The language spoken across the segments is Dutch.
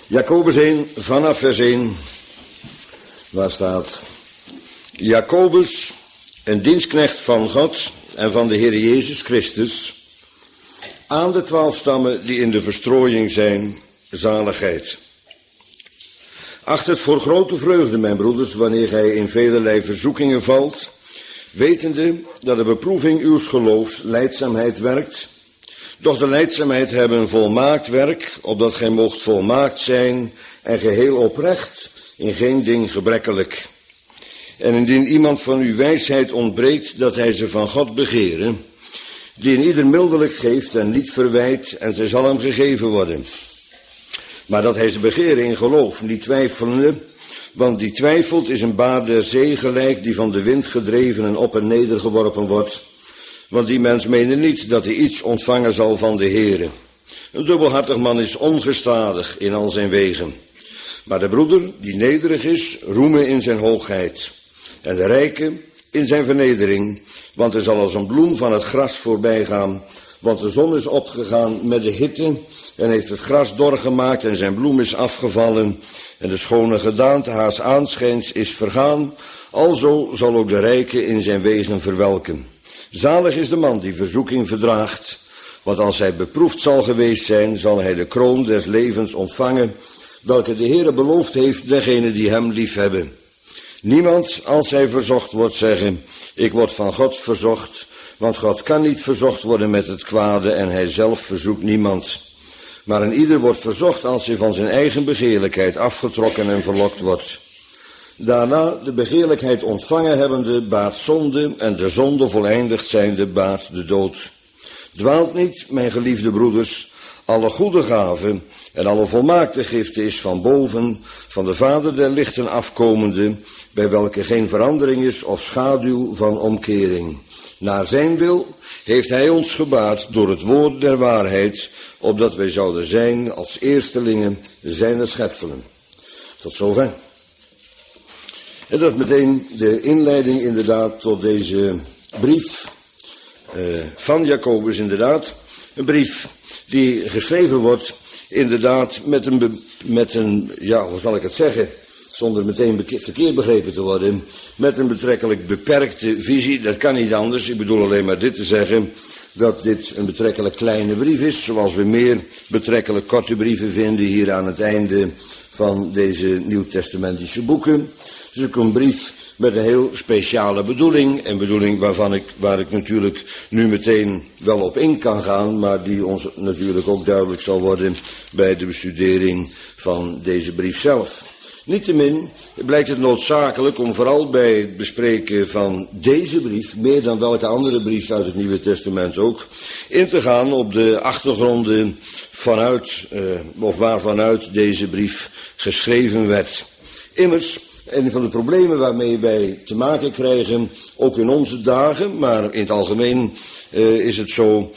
Jacobus 1, vanaf vers 1, waar staat: Jacobus, een dienstknecht van God en van de Heer Jezus Christus, aan de 12 stammen die in de verstrooiing zijn, zaligheid. Acht het voor grote vreugde, mijn broeders, wanneer gij in velerlei verzoekingen valt, wetende dat de beproeving uws geloofs lijdzaamheid werkt. Doch de lijdzaamheid hebben een volmaakt werk, opdat gij moogt volmaakt zijn en geheel oprecht, in geen ding gebrekkelijk. En indien iemand van u wijsheid ontbreekt, dat hij ze van God begere, die in ieder mildelijk geeft en niet verwijt, en zij zal hem gegeven worden. Maar dat hij ze begere in geloof, niet twijfelende, want die twijfelt is een baar der zee gelijk, die van de wind gedreven en op en neder geworpen wordt. Want die mens meende niet dat hij iets ontvangen zal van de Heere. Een dubbelhartig man is ongestadig in al zijn wegen. Maar de broeder, die nederig is, roemen in zijn hoogheid. En de rijke in zijn vernedering, want hij zal als een bloem van het gras voorbij gaan. Want de zon is opgegaan met de hitte en heeft het gras doorgemaakt en zijn bloem is afgevallen. En de schone gedaante haars aanschijns is vergaan. Alzo zal ook de rijke in zijn wegen verwelken. Zalig is de man die verzoeking verdraagt, want als hij beproefd zal geweest zijn, zal hij de kroon des levens ontvangen, welke de Heere beloofd heeft degenen die hem liefhebben. Niemand, als hij verzocht wordt, zeggen, ik word van God verzocht, want God kan niet verzocht worden met het kwade en hij zelf verzoekt niemand. Maar een ieder wordt verzocht als hij van zijn eigen begeerlijkheid afgetrokken en verlokt wordt. Daarna de begeerlijkheid ontvangen hebbende baart zonde en de zonde voleindigd zijnde baart de dood. Dwaalt niet, mijn geliefde broeders, alle goede gaven en alle volmaakte giften is van boven, van de Vader der lichten afkomende, bij welke geen verandering is of schaduw van omkering. Naar zijn wil heeft hij ons gebaat door het woord der waarheid, opdat wij zouden zijn als eerstelingen zijner schepselen. Tot zover. En dat is meteen de inleiding inderdaad tot deze brief van Jacobus inderdaad. Een brief die geschreven wordt inderdaad met een ja, hoe zal ik het zeggen, zonder meteen verkeerd begrepen te worden, met een betrekkelijk beperkte visie. Dat kan niet anders, ik bedoel alleen maar dit te zeggen, dat dit een betrekkelijk kleine brief is, zoals we meer betrekkelijk korte brieven vinden hier aan het einde van deze nieuwtestamentische boeken. Dus ook een brief met een heel speciale bedoeling, een bedoeling waar ik natuurlijk nu meteen wel op in kan gaan, maar die ons natuurlijk ook duidelijk zal worden bij de bestudering van deze brief zelf. Niettemin blijkt het noodzakelijk om vooral bij het bespreken van deze brief, meer dan welke andere brief uit het Nieuwe Testament ook, in te gaan op de achtergronden vanuit, of waarvanuit deze brief geschreven werd. Immers, een van de problemen waarmee wij te maken krijgen, ook in onze dagen, maar in het algemeen is het zo,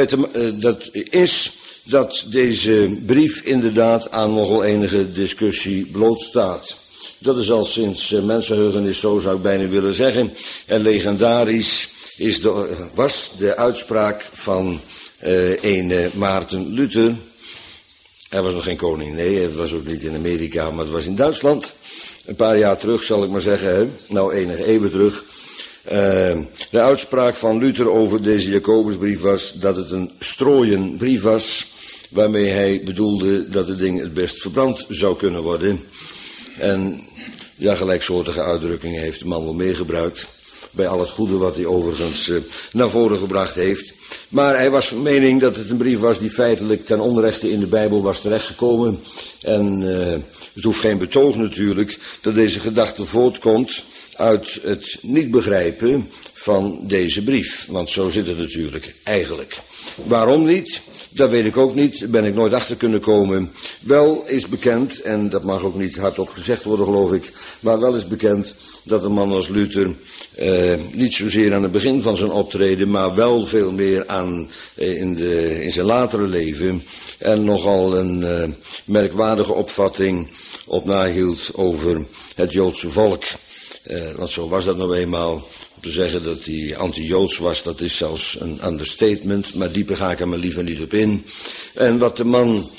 dat deze brief inderdaad aan nogal enige discussie blootstaat. Dat is al sinds mensenheugenis, zo zou ik bijna willen zeggen. En legendarisch was de uitspraak van een Maarten Luther. Hij was nog geen koning, nee, hij was ook niet in Amerika, maar het was in Duitsland. Een paar jaar terug, zal ik maar zeggen, hè? Nou enige eeuwen terug. De uitspraak van Luther over deze Jacobusbrief was dat het een strooien brief was, waarmee hij bedoelde dat het ding het best verbrand zou kunnen worden. En ja, gelijksoortige uitdrukkingen heeft de man wel meegebruikt, bij al het goede wat hij overigens naar voren gebracht heeft. Maar hij was van mening dat het een brief was die feitelijk ten onrechte in de Bijbel was terechtgekomen. En het hoeft geen betoog natuurlijk dat deze gedachte voortkomt uit het niet begrijpen van deze brief. Want zo zit het natuurlijk eigenlijk. Waarom niet? Dat weet ik ook niet, daar ben ik nooit achter kunnen komen. Wel is bekend, en dat mag ook niet hardop gezegd worden geloof ik, maar wel is bekend dat een man als Luther niet zozeer aan het begin van zijn optreden, maar wel veel meer in zijn latere leven en nogal een merkwaardige opvatting op nahield over het Joodse volk. Want zo was dat nou eenmaal. Om te zeggen dat hij anti-Joods was, dat is zelfs een understatement, maar dieper ga ik er maar liever niet op in. En wat de man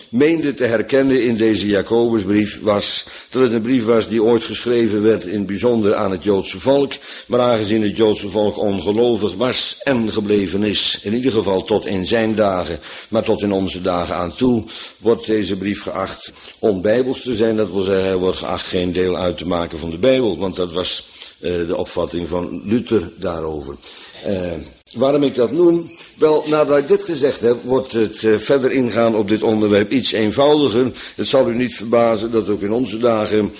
meende te herkennen in deze Jacobusbrief was dat het een brief was die ooit geschreven werd in het bijzonder aan het Joodse volk. Maar aangezien het Joodse volk ongelovig was en gebleven is, in ieder geval tot in zijn dagen, maar tot in onze dagen aan toe, wordt deze brief geacht onbijbels te zijn. Dat wil zeggen, hij wordt geacht geen deel uit te maken van de Bijbel, want dat was de opvatting van Luther daarover. Waarom ik dat noem? Wel, nadat ik dit gezegd heb, wordt het verder ingaan op dit onderwerp iets eenvoudiger. Het zal u niet verbazen dat ook in onze dagen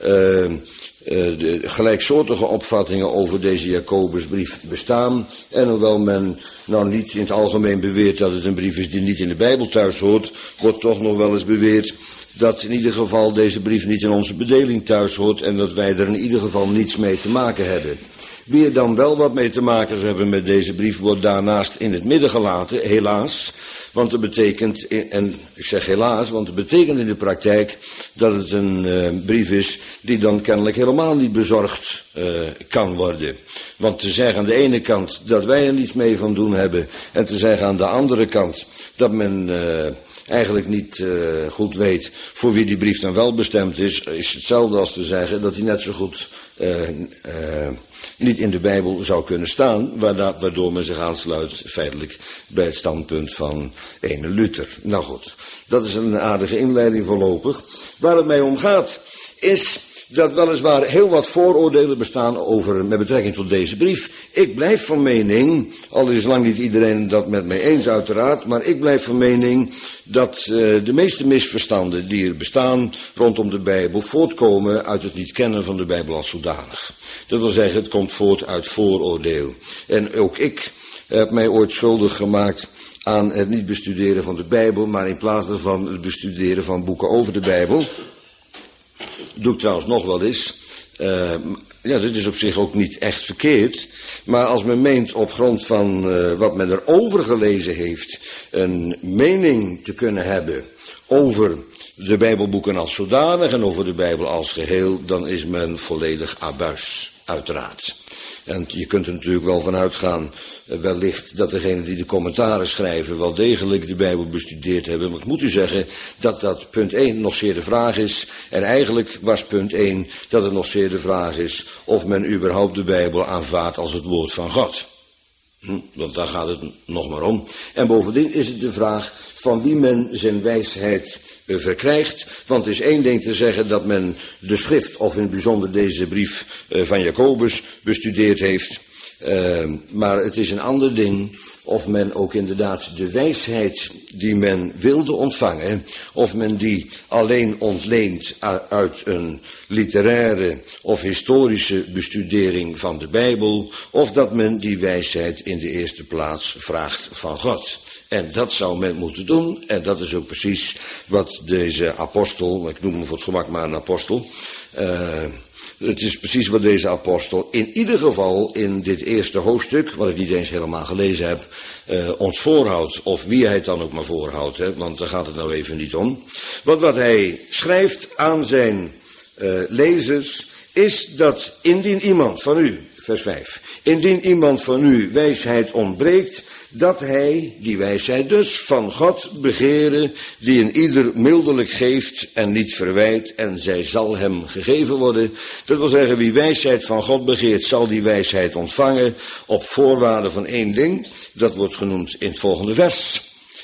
de gelijksoortige opvattingen over deze Jacobusbrief bestaan. En hoewel men nou niet in het algemeen beweert dat het een brief is die niet in de Bijbel thuis hoort, wordt toch nog wel eens beweerd dat in ieder geval deze brief niet in onze bedeling thuis hoort en dat wij er in ieder geval niets mee te maken hebben. Wie er dan wel wat mee te maken zou hebben met deze brief, wordt daarnaast in het midden gelaten, helaas. Want dat betekent, en ik zeg helaas, want het betekent in de praktijk dat het een brief is die dan kennelijk helemaal niet bezorgd kan worden. Want te zeggen aan de ene kant dat wij er niets mee van doen hebben en te zeggen aan de andere kant dat men eigenlijk niet goed weet voor wie die brief dan wel bestemd is hetzelfde als te zeggen dat hij net zo goed niet in de Bijbel zou kunnen staan, waardoor men zich aansluit feitelijk bij het standpunt van ene Luther. Nou goed, dat is een aardige inleiding voorlopig. Waar het mij om gaat, is dat weliswaar heel wat vooroordelen bestaan met betrekking tot deze brief. Ik blijf van mening, al is lang niet iedereen dat met mij eens uiteraard, maar ik blijf van mening dat de meeste misverstanden die er bestaan rondom de Bijbel voortkomen uit het niet kennen van de Bijbel als zodanig. Dat wil zeggen, het komt voort uit vooroordeel. En ook ik heb mij ooit schuldig gemaakt aan het niet bestuderen van de Bijbel, maar in plaats daarvan het bestuderen van boeken over de Bijbel. Doe ik trouwens nog wel eens. Ja, dit is op zich ook niet echt verkeerd. Maar als men meent op grond van wat men erover gelezen heeft een mening te kunnen hebben over de Bijbelboeken als zodanig en over de Bijbel als geheel, dan is men volledig abuis, uiteraard. En je kunt er natuurlijk wel van uitgaan, wellicht dat degenen die de commentaren schrijven wel degelijk de Bijbel bestudeerd hebben. Maar ik moet u zeggen dat punt 1 nog zeer de vraag is. En eigenlijk was punt 1 dat het nog zeer de vraag is of men überhaupt de Bijbel aanvaardt als het woord van God. Want daar gaat het nog maar om. En bovendien is het de vraag van wie men zijn wijsheid verkrijgt. Want het is één ding te zeggen dat men de schrift, of in het bijzonder deze brief van Jacobus, bestudeerd heeft. Maar het is een ander ding of men ook inderdaad de wijsheid die men wilde ontvangen, of men die alleen ontleent uit een literaire of historische bestudering van de Bijbel, of dat men die wijsheid in de eerste plaats vraagt van God. En dat zou men moeten doen, en dat is ook precies wat deze apostel, ik noem hem voor het gemak maar een apostel, het is precies wat deze apostel in ieder geval in dit eerste hoofdstuk, wat ik niet eens helemaal gelezen heb, ons voorhoudt. Of wie hij het dan ook maar voorhoudt, hè, want daar gaat het nou even niet om. Want wat hij schrijft aan zijn lezers is dat indien iemand van u, vers 5, indien iemand van u wijsheid ontbreekt, dat hij, die wijsheid dus, van God begeren, die een ieder mildelijk geeft en niet verwijt, en zij zal hem gegeven worden. Dat wil zeggen, wie wijsheid van God begeert, zal die wijsheid ontvangen, op voorwaarde van één ding, dat wordt genoemd in het volgende vers.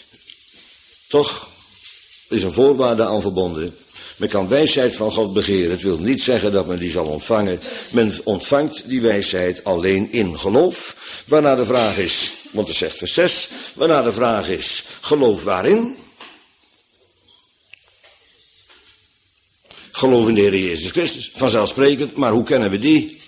Toch? Er is een voorwaarde aan verbonden. Men kan wijsheid van God begeren. Het wil niet zeggen dat men die zal ontvangen. Men ontvangt die wijsheid alleen in geloof. Waarna de vraag is, want het zegt vers 6, waarna de vraag is, geloof waarin? Geloof in de Heer Jezus Christus, vanzelfsprekend, maar hoe kennen we die?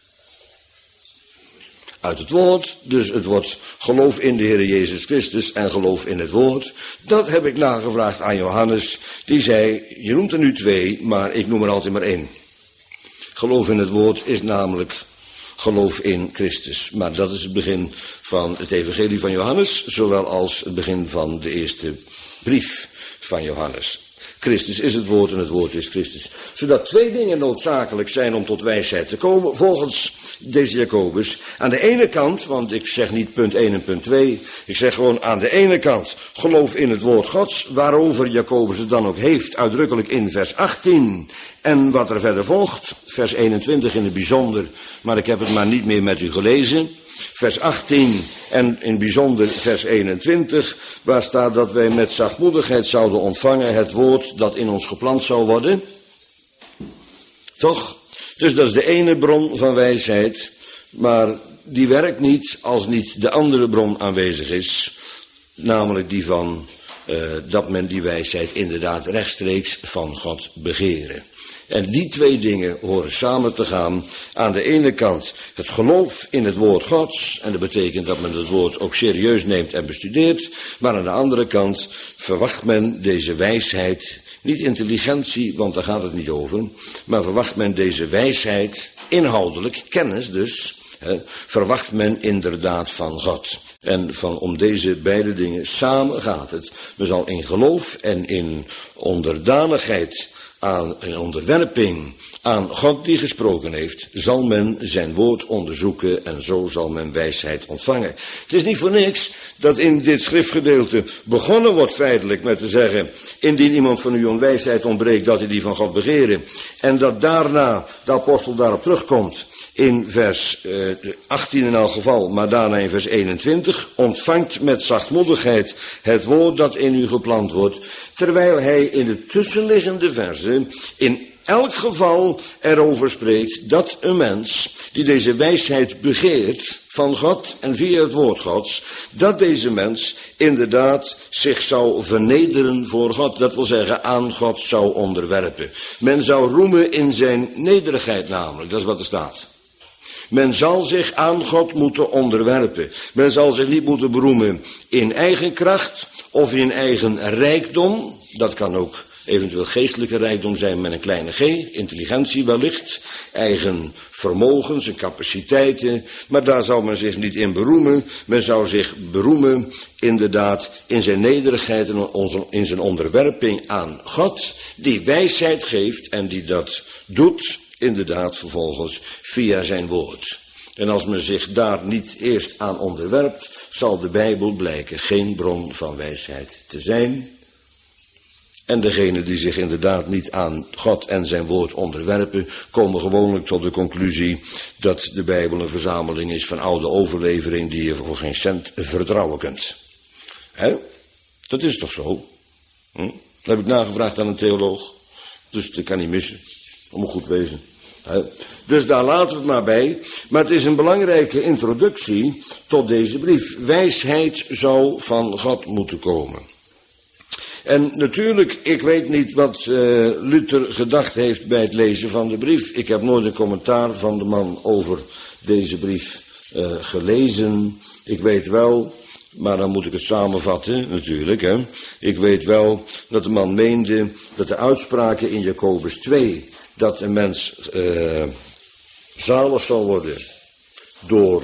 Uit het woord, dus het wordt geloof in de Heer Jezus Christus en geloof in het woord. Dat heb ik nagevraagd aan Johannes, die zei, je noemt er nu 2, maar ik noem er altijd maar 1. Geloof in het woord is namelijk geloof in Christus. Maar dat is het begin van het evangelie van Johannes, zowel als het begin van de eerste brief van Johannes. Christus is het woord en het woord is Christus. Zodat 2 dingen noodzakelijk zijn om tot wijsheid te komen, volgens deze Jacobus. Aan de ene kant, want ik zeg niet punt 1 en punt 2. Ik zeg gewoon aan de ene kant geloof in het woord Gods. Waarover Jacobus het dan ook heeft. Uitdrukkelijk in vers 18. En wat er verder volgt. Vers 21 in het bijzonder. Maar ik heb het maar niet meer met u gelezen. Vers 18 en in bijzonder vers 21. Waar staat dat wij met zachtmoedigheid zouden ontvangen het woord dat in ons geplant zou worden. Toch? Dus dat is de ene bron van wijsheid, maar die werkt niet als niet de andere bron aanwezig is. Namelijk die van dat men die wijsheid inderdaad rechtstreeks van God begeren. En die twee dingen horen samen te gaan. Aan de ene kant het geloof in het woord Gods. En dat betekent dat men het woord ook serieus neemt en bestudeert. Maar aan de andere kant verwacht men deze wijsheid. Niet intelligentie, want daar gaat het niet over. Maar verwacht men deze wijsheid, inhoudelijk, kennis dus. Verwacht men inderdaad van God. En om deze beide dingen samen gaat het. Men zal in geloof en in onderdanigheid in onderwerping aan God die gesproken heeft, zal men zijn woord onderzoeken en zo zal men wijsheid ontvangen. Het is niet voor niks dat in dit schriftgedeelte begonnen wordt feitelijk met te zeggen, indien iemand van u om wijsheid ontbreekt, dat hij die van God begeren. En dat daarna de apostel daarop terugkomt in vers 18 in elk geval, maar daarna in vers 21, ontvangt met zachtmoedigheid het woord dat in u geplant wordt, terwijl hij in de tussenliggende verzen in elk geval erover spreekt dat een mens die deze wijsheid begeert van God en via het woord Gods, dat deze mens inderdaad zich zou vernederen voor God. Dat wil zeggen aan God zou onderwerpen. Men zou roemen in zijn nederigheid namelijk, dat is wat er staat. Men zal zich aan God moeten onderwerpen. Men zal zich niet moeten beroemen in eigen kracht of in eigen rijkdom. Dat kan ook eventueel geestelijke rijkdom zijn met een kleine g, intelligentie wellicht, eigen vermogens en capaciteiten, maar daar zou men zich niet in beroemen. Men zou zich beroemen inderdaad in zijn nederigheid en in zijn onderwerping aan God, die wijsheid geeft en die dat doet inderdaad vervolgens via zijn woord. En als men zich daar niet eerst aan onderwerpt, zal de Bijbel blijken geen bron van wijsheid te zijn. En degenen die zich inderdaad niet aan God en zijn woord onderwerpen, komen gewoonlijk tot de conclusie dat de Bijbel een verzameling is van oude overlevering die je voor geen cent vertrouwen kunt. Dat is toch zo? Dat heb ik nagevraagd aan een theoloog, dus dat kan niet missen. Dat moet goed wezen. Dus daar laten we het maar bij. Maar het is een belangrijke introductie tot deze brief. Wijsheid zou van God moeten komen. En natuurlijk, ik weet niet wat Luther gedacht heeft bij het lezen van de brief. Ik heb nooit een commentaar van de man over deze brief gelezen. Ik weet wel, maar dan moet ik het samenvatten natuurlijk. Ik weet wel dat de man meende dat de uitspraken in Jacobus 2... dat een mens zalig zal worden door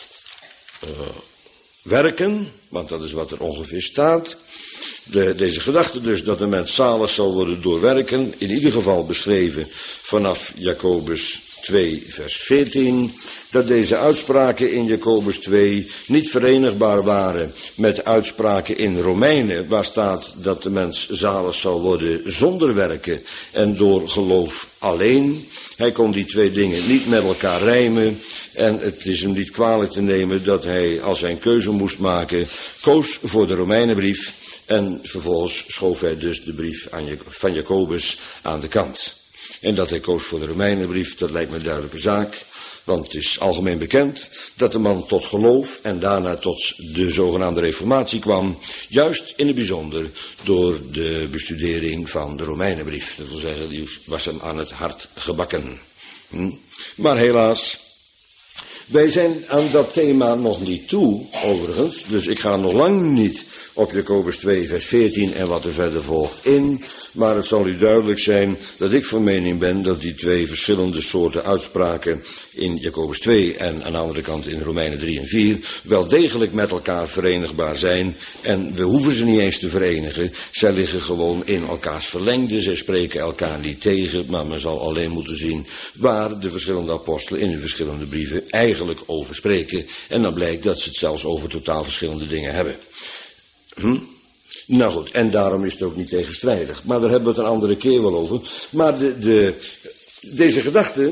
werken, want dat is wat er ongeveer staat. Deze gedachte dus dat een mens zalig zal worden door werken, in ieder geval beschreven vanaf Jacobus 2 vers 14, dat deze uitspraken in Jacobus 2 niet verenigbaar waren met uitspraken in Romeinen, waar staat dat de mens zalig zal worden zonder werken en door geloof alleen. Hij kon die twee dingen niet met elkaar rijmen en het is hem niet kwalijk te nemen dat hij, als hij een keuze moest maken, koos voor de Romeinenbrief en vervolgens schoof hij dus de brief van Jacobus aan de kant. En dat hij koos voor de Romeinenbrief, dat lijkt me een duidelijke zaak. Want het is algemeen bekend dat de man tot geloof en daarna tot de zogenaamde reformatie kwam. Juist in het bijzonder door de bestudering van de Romeinenbrief. Dat wil zeggen, die was hem aan het hart gebakken. Maar helaas, wij zijn aan dat thema nog niet toe, overigens. Dus ik ga nog lang niet op Jacobus 2 vers 14 en wat er verder volgt in. Maar het zal u duidelijk zijn dat ik van mening ben dat die twee verschillende soorten uitspraken in Jacobus 2 en aan de andere kant in Romeinen 3 en 4 wel degelijk met elkaar verenigbaar zijn. En we hoeven ze niet eens te verenigen. Zij liggen gewoon in elkaars verlengde. Zij spreken elkaar niet tegen, maar men zal alleen moeten zien waar de verschillende apostelen in hun verschillende brieven eigenlijk over spreken. En dan blijkt dat ze het zelfs over totaal verschillende dingen hebben. Nou goed, en daarom is het ook niet tegenstrijdig. Maar daar hebben we het een andere keer wel over. Maar deze gedachte,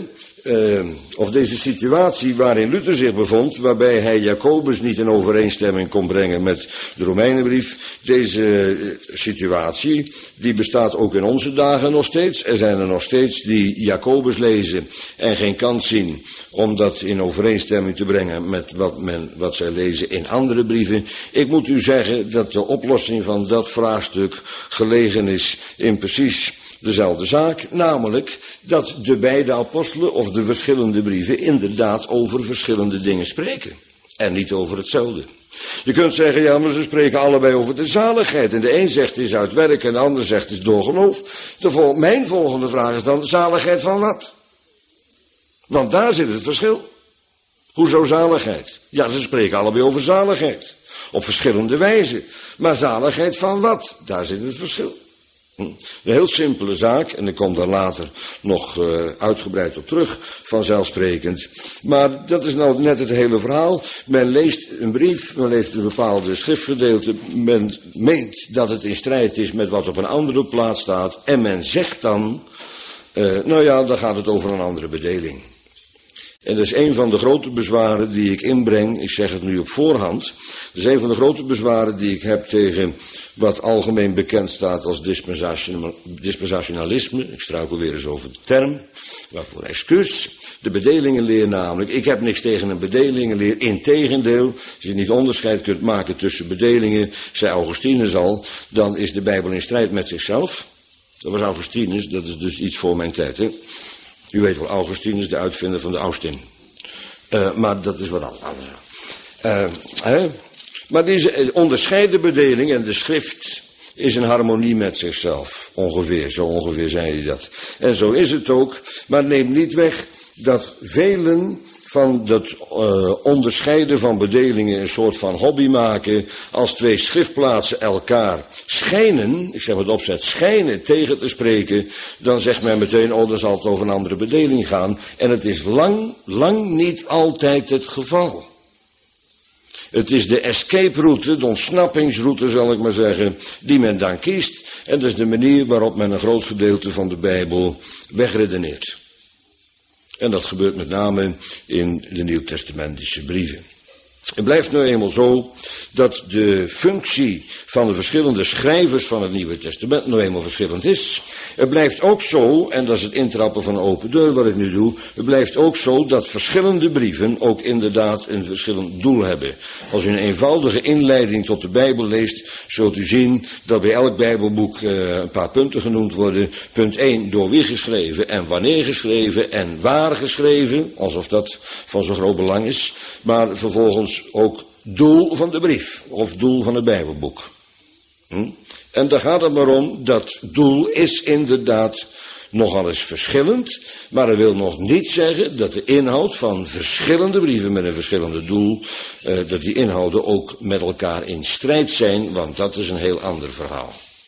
of deze situatie waarin Luther zich bevond, waarbij hij Jacobus niet in overeenstemming kon brengen met de Romeinenbrief, deze situatie, die bestaat ook in onze dagen nog steeds. Er zijn er nog steeds die Jacobus lezen en geen kans zien om dat in overeenstemming te brengen met wat zij lezen in andere brieven. Ik moet u zeggen dat de oplossing van dat vraagstuk gelegen is in precies dezelfde zaak, namelijk dat de beide apostelen of de verschillende brieven inderdaad over verschillende dingen spreken en niet over hetzelfde. Je kunt zeggen, ja, maar ze spreken allebei over de zaligheid. En de een zegt is uit werk en de ander zegt is door geloof. Mijn volgende vraag is dan, zaligheid van wat? Want daar zit het verschil. Hoezo zaligheid? Ja, ze spreken allebei over zaligheid. Op verschillende wijzen. Maar zaligheid van wat? Daar zit het verschil. Een heel simpele zaak, en ik kom daar later nog uitgebreid op terug, vanzelfsprekend. Maar dat is nou net het hele verhaal. Men leest een brief, men leest een bepaalde schriftgedeelte, men meent dat het in strijd is met wat op een andere plaats staat, en men zegt dan, nou ja, dan gaat het over een andere bedeling. En dat is een van de grote bezwaren die ik inbreng, ik zeg het nu op voorhand, dat is een van de grote bezwaren die ik heb tegen wat algemeen bekend staat als dispensationalisme. Ik struikel weer eens over de term, waarvoor excuus. De bedelingenleer namelijk. Ik heb niks tegen een bedelingenleer, integendeel. Als je niet onderscheid kunt maken tussen bedelingen, zei Augustinus al, dan is de Bijbel in strijd met zichzelf. Dat was Augustinus, dat is dus iets voor mijn tijd, hè. U weet wel, Augustinus, de uitvinder van de Austin. Maar dat is wat anders. Maar deze onderscheiden bedeling en de schrift is in harmonie met zichzelf. Ongeveer, zo ongeveer zei hij dat. En zo is het ook. Maar neem niet weg dat velen van dat onderscheiden van bedelingen een soort van hobby maken. Als twee schriftplaatsen elkaar schijnen, ik zeg met opzet, schijnen tegen te spreken, dan zegt men meteen, oh, dan zal het over een andere bedeling gaan. En het is lang niet altijd het geval. Het is de escape route, de ontsnappingsroute zal ik maar zeggen, die men dan kiest. En dat is de manier waarop men een groot gedeelte van de Bijbel wegredeneert. En dat gebeurt met name in de Nieuwtestamentische brieven. Het blijft nu eenmaal zo dat de functie van de verschillende schrijvers van het Nieuwe Testament nou eenmaal verschillend is. Het blijft ook zo, en dat is het intrappen van een open deur wat ik nu doe, het blijft ook zo dat verschillende brieven ook inderdaad een verschillend doel hebben. Als u een eenvoudige inleiding tot de Bijbel leest, zult u zien dat bij elk Bijbelboek een paar punten genoemd worden. Punt 1, door wie geschreven en wanneer geschreven en waar geschreven, alsof dat van zo groot belang is. Maar vervolgens ook doel van de brief of doel van het Bijbelboek. En daar gaat het maar om, dat doel is inderdaad nogal eens verschillend, maar dat wil nog niet zeggen dat de inhoud van verschillende brieven met een verschillende doel, dat die inhouden ook met elkaar in strijd zijn, want dat is een heel ander verhaal.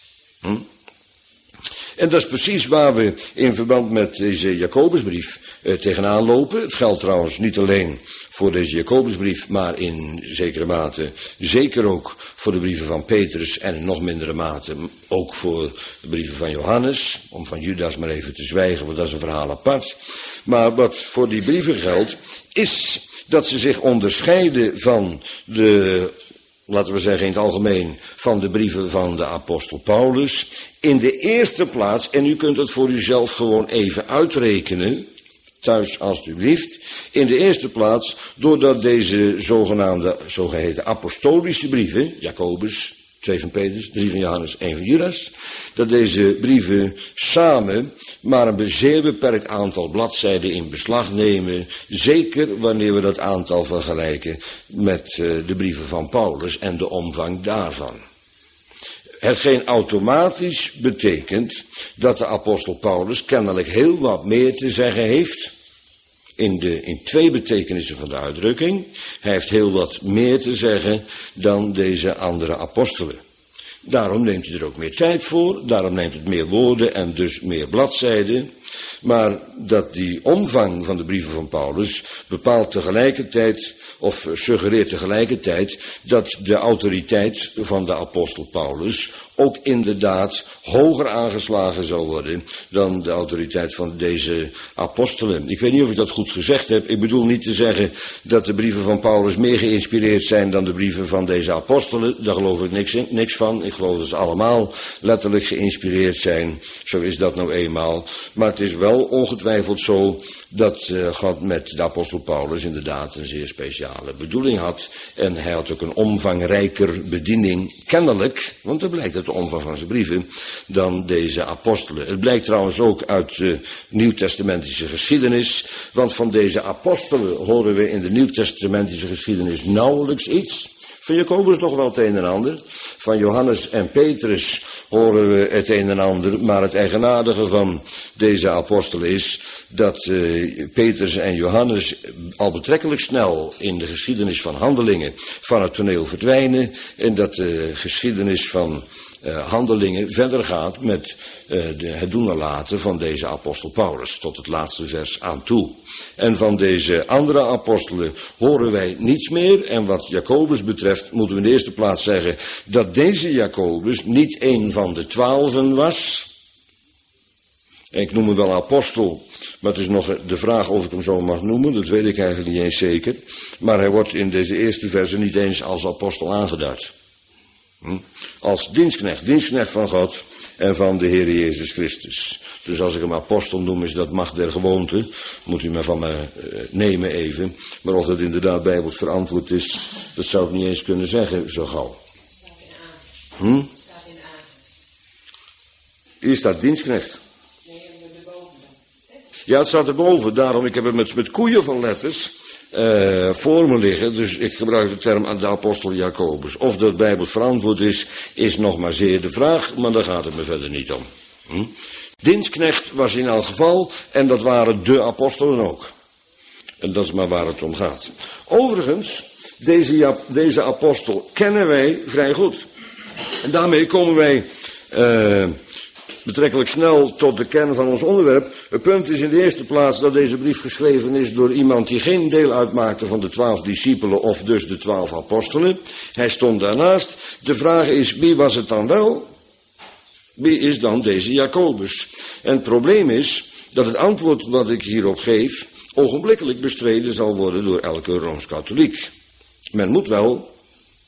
En dat is precies waar we in verband met deze Jacobusbrief tegenaan lopen. Het geldt trouwens niet alleen voor deze Jacobusbrief, maar in zekere mate zeker ook voor de brieven van Petrus en in nog mindere mate ook voor de brieven van Johannes. Om van Judas maar even te zwijgen, want dat is een verhaal apart. Maar wat voor die brieven geldt, is dat ze zich onderscheiden van de, laten we zeggen in het algemeen, van de brieven van de apostel Paulus. In de eerste plaats, en u kunt het voor uzelf gewoon even uitrekenen, thuis alstublieft, in de eerste plaats, doordat deze zogeheten apostolische brieven, Jacobus, 2 van Petrus, 3 van Johannes, 1 van Judas, dat deze brieven samen maar een zeer beperkt aantal bladzijden in beslag nemen, zeker wanneer we dat aantal vergelijken met de brieven van Paulus en de omvang daarvan. Hetgeen automatisch betekent dat de apostel Paulus kennelijk heel wat meer te zeggen heeft in twee betekenissen van de uitdrukking. Hij heeft heel wat meer te zeggen dan deze andere apostelen. Daarom neemt hij er ook meer tijd voor, daarom neemt het meer woorden en dus meer bladzijden. Maar dat die omvang van de brieven van Paulus bepaalt tegelijkertijd, of suggereert tegelijkertijd, dat de autoriteit van de apostel Paulus ook inderdaad hoger aangeslagen zal worden dan de autoriteit van deze apostelen. Ik weet niet of ik dat goed gezegd heb. Ik bedoel niet te zeggen dat de brieven van Paulus meer geïnspireerd zijn dan de brieven van deze apostelen. Daar geloof ik niks van. Ik geloof dat ze allemaal letterlijk geïnspireerd zijn. Zo is dat nou eenmaal. Maar het is wel ongetwijfeld zo dat God met de apostel Paulus inderdaad een zeer speciale bedoeling had. En hij had ook een omvangrijker bediening, kennelijk, want dat blijkt uit de omvang van zijn brieven, dan deze apostelen. Het blijkt trouwens ook uit de nieuwtestamentische geschiedenis, want van deze apostelen horen we in de nieuwtestamentische geschiedenis nauwelijks iets. Van Jacobus nog wel het een en ander. Van Johannes en Petrus horen we het een en ander. Maar het eigenaardige van deze apostelen is dat Petrus en Johannes al betrekkelijk snel in de geschiedenis van Handelingen van het toneel verdwijnen. En dat de geschiedenis van Handelingen verder gaat met het doen en laten van deze apostel Paulus. Tot het laatste vers aan toe. En van deze andere apostelen horen wij niets meer. En wat Jacobus betreft moeten we in de eerste plaats zeggen dat deze Jacobus niet een van de 12 was. Ik noem hem wel apostel, maar het is nog de vraag of ik hem zo mag noemen. Dat weet ik eigenlijk niet eens zeker. Maar hij wordt in deze eerste verse niet eens als apostel aangeduid. Als dienstknecht van God en van de Heer Jezus Christus. Dus als ik hem apostel noem, is dat macht der gewoonte. Moet u maar van me nemen even. Maar of dat inderdaad bijbels verantwoord is, dat zou ik niet eens kunnen zeggen zo gauw. Hier staat dienstknecht. Ja, het staat erboven. Daarom, ik heb het met koeien van letters voor me liggen. Dus ik gebruik de term aan de apostel Jacobus. Of dat bijbels verantwoord is nog maar zeer de vraag. Maar daar gaat het me verder niet om. Dienstknecht was in elk geval. En dat waren de apostelen ook. En dat is maar waar het om gaat. Overigens, deze apostel kennen wij vrij goed. En daarmee komen wij betrekkelijk snel tot de kern van ons onderwerp. Het punt is in de eerste plaats dat deze brief geschreven is door iemand die geen deel uitmaakte van de 12 discipelen of dus de 12 apostelen. Hij stond daarnaast. De vraag is, wie was het dan wel? Wie is dan deze Jacobus? En het probleem is dat het antwoord wat ik hierop geef ogenblikkelijk bestreden zal worden door elke Rooms-Katholiek. Men moet wel,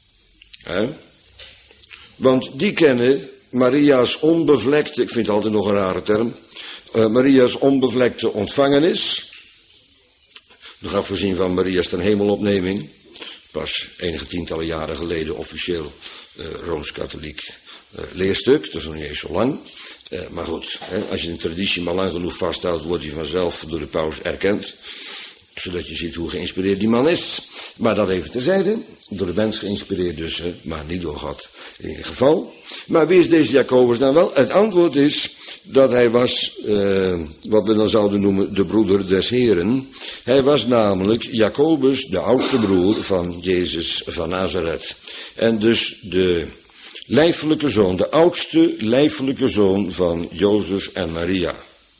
want die kennen Maria's onbevlekte, ik vind het altijd nog een rare term, Maria's onbevlekte ontvangenis. Nog afgezien van Maria's ten hemelopneming, pas enige tientallen jaren geleden officieel Rooms-Katholiek leerstuk, dat is nog niet eens zo lang. Maar goed, als je een traditie maar lang genoeg vasthoudt, wordt die vanzelf door de paus erkend. Zodat je ziet hoe geïnspireerd die man is. Maar dat even terzijde. Door de mens geïnspireerd dus, maar niet door God in ieder geval. Maar wie is deze Jacobus dan wel? Het antwoord is dat hij was, wat we dan zouden noemen, de broeder des Heren. Hij was namelijk Jacobus, de oudste broer van Jezus van Nazareth. En dus de lijfelijke zoon, de oudste lijfelijke zoon van Jozef en Maria.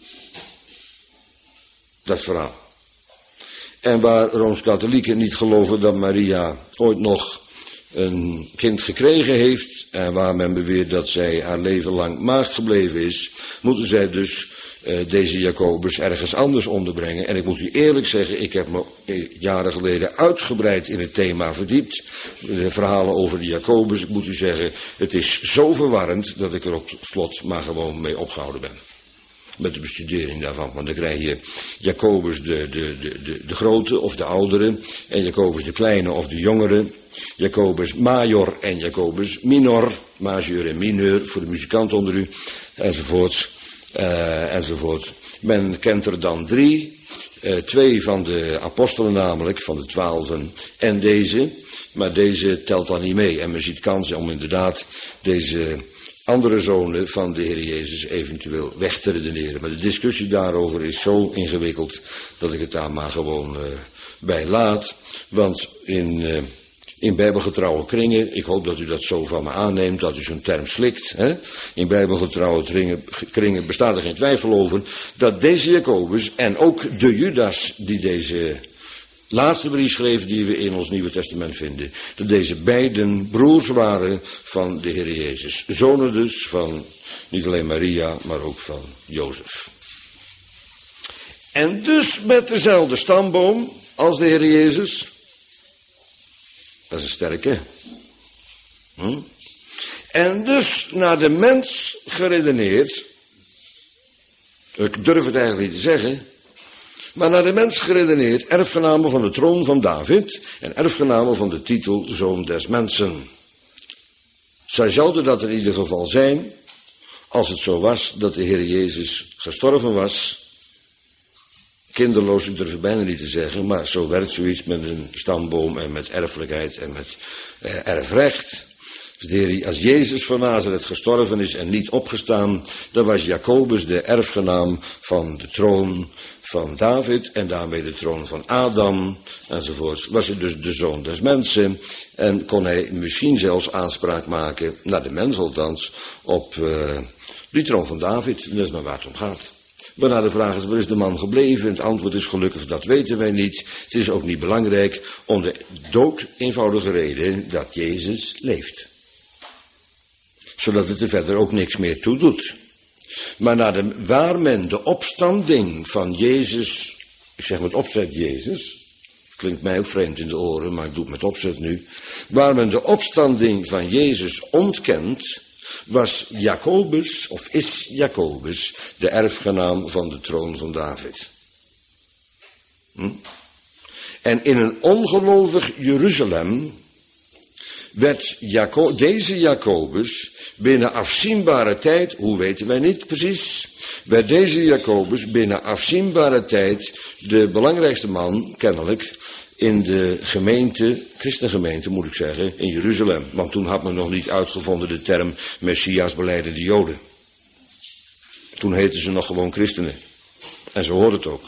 Dat verhaal. En waar Rooms-Katholieken niet geloven dat Maria ooit nog een kind gekregen heeft, en waar men beweert dat zij haar leven lang maagd gebleven is, moeten zij dus deze Jacobus ergens anders onderbrengen. En ik moet u eerlijk zeggen, ik heb me jaren geleden uitgebreid in het thema verdiept. De verhalen over de Jacobus, ik moet u zeggen, het is zo verwarrend dat ik er op slot maar gewoon mee opgehouden ben. Met de bestudering daarvan. Want dan krijg je Jacobus de grote of de oudere. En Jacobus de kleine of de jongere. Jacobus major en Jacobus minor. Majeur en mineur voor de muzikant onder u. Enzovoorts. Enzovoorts. Men kent er dan 3. 2 van de apostelen namelijk, van de 12 en deze. Maar deze telt dan niet mee. En men ziet kans om inderdaad deze andere zonen van de Heer Jezus eventueel weg te redeneren. Maar de discussie daarover is zo ingewikkeld dat ik het daar maar gewoon bij laat. Want in bijbelgetrouwe kringen, ik hoop dat u dat zo van me aanneemt, dat u zo'n term slikt. Hè? In bijbelgetrouwe kringen bestaat er geen twijfel over dat deze Jacobus en ook de Judas die deze laatste brief schreef die we in ons Nieuwe Testament vinden, dat deze beiden broers waren van de Heer Jezus. Zonen dus van niet alleen Maria, maar ook van Jozef. En dus met dezelfde stamboom als de Heer Jezus. Dat is een sterke. En dus naar de mens geredeneerd. Ik durf het eigenlijk niet te zeggen. Maar naar de mens geredeneerd, erfgename van de troon van David en erfgename van de titel Zoon des Mensen. Zij zouden dat in ieder geval zijn, als het zo was dat de Heer Jezus gestorven was. Kinderloos, ik durf het bijna niet te zeggen, maar zo werkt zoiets met een stamboom en met erfelijkheid en met erfrecht. Dus als Jezus van Nazareth gestorven is en niet opgestaan, dan was Jacobus de erfgenaam van de troon van David en daarmee de troon van Adam enzovoort. Was hij dus de zoon des mensen en kon hij misschien zelfs aanspraak maken, naar de mens althans, op die troon van David. Dat is maar waar het om gaat. Waarna de vraag is, waar is de man gebleven? Het antwoord is gelukkig, dat weten wij niet. Het is ook niet belangrijk, om de dood eenvoudige reden dat Jezus leeft. Zodat het er verder ook niks meer toe doet. Maar waar men de opstanding van Jezus, ik zeg met opzet Jezus, klinkt mij ook vreemd in de oren, maar ik doe het met opzet nu. Waar men de opstanding van Jezus ontkent, was Jacobus, of is Jacobus, de erfgenaam van de troon van David. En in een ongelovig Jeruzalem werd deze Jacobus binnen afzienbare tijd, hoe weten wij niet precies, werd deze Jacobus binnen afzienbare tijd de belangrijkste man, kennelijk, in de gemeente, christengemeente moet ik zeggen, in Jeruzalem. Want toen had men nog niet uitgevonden de term Messias belijdende Joden. Toen heten ze nog gewoon christenen. En zo hoort het ook.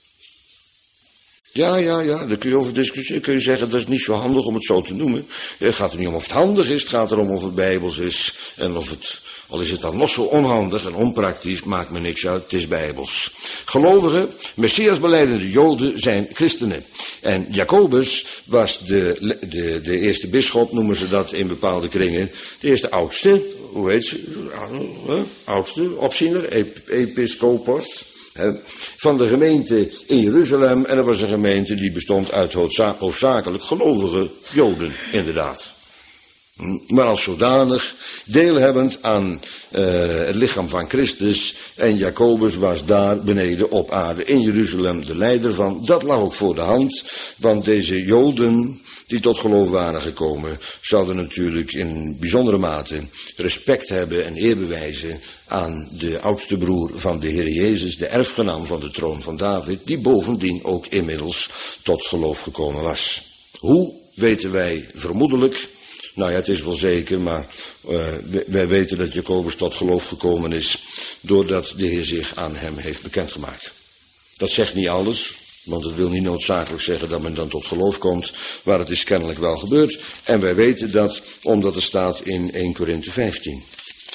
Ja, daar kun je over discussiëren. Kun je zeggen, dat is niet zo handig om het zo te noemen. Het gaat er niet om of het handig is, het gaat erom of het bijbels is. En of het, al is het dan nog zo onhandig en onpraktisch, maakt me niks uit, het is bijbels. Gelovigen, Messias belijdende Joden zijn christenen. En Jacobus was de eerste bisschop, noemen ze dat in bepaalde kringen. De eerste oudste, hoe heet ze? Oudste, opziener, episcopos. Van de gemeente in Jeruzalem. En dat was een gemeente die bestond uit hoofdzakelijk gelovige Joden, inderdaad. Maar als zodanig deelhebbend aan het lichaam van Christus. En Jacobus was daar beneden op aarde in Jeruzalem de leider van. Dat lag ook voor de hand, want deze Joden die tot geloof waren gekomen, zouden natuurlijk in bijzondere mate respect hebben en eer bewijzen aan de oudste broer van de Heer Jezus, de erfgenaam van de troon van David, die bovendien ook inmiddels tot geloof gekomen was. Hoe, weten wij vermoedelijk. Nou ja, het is wel zeker, maar wij weten dat Jacobus tot geloof gekomen is doordat de Heer zich aan hem heeft bekendgemaakt. Dat zegt niet alles, want het wil niet noodzakelijk zeggen dat men dan tot geloof komt, maar het is kennelijk wel gebeurd. En wij weten dat omdat er staat in 1 Korinthe 15.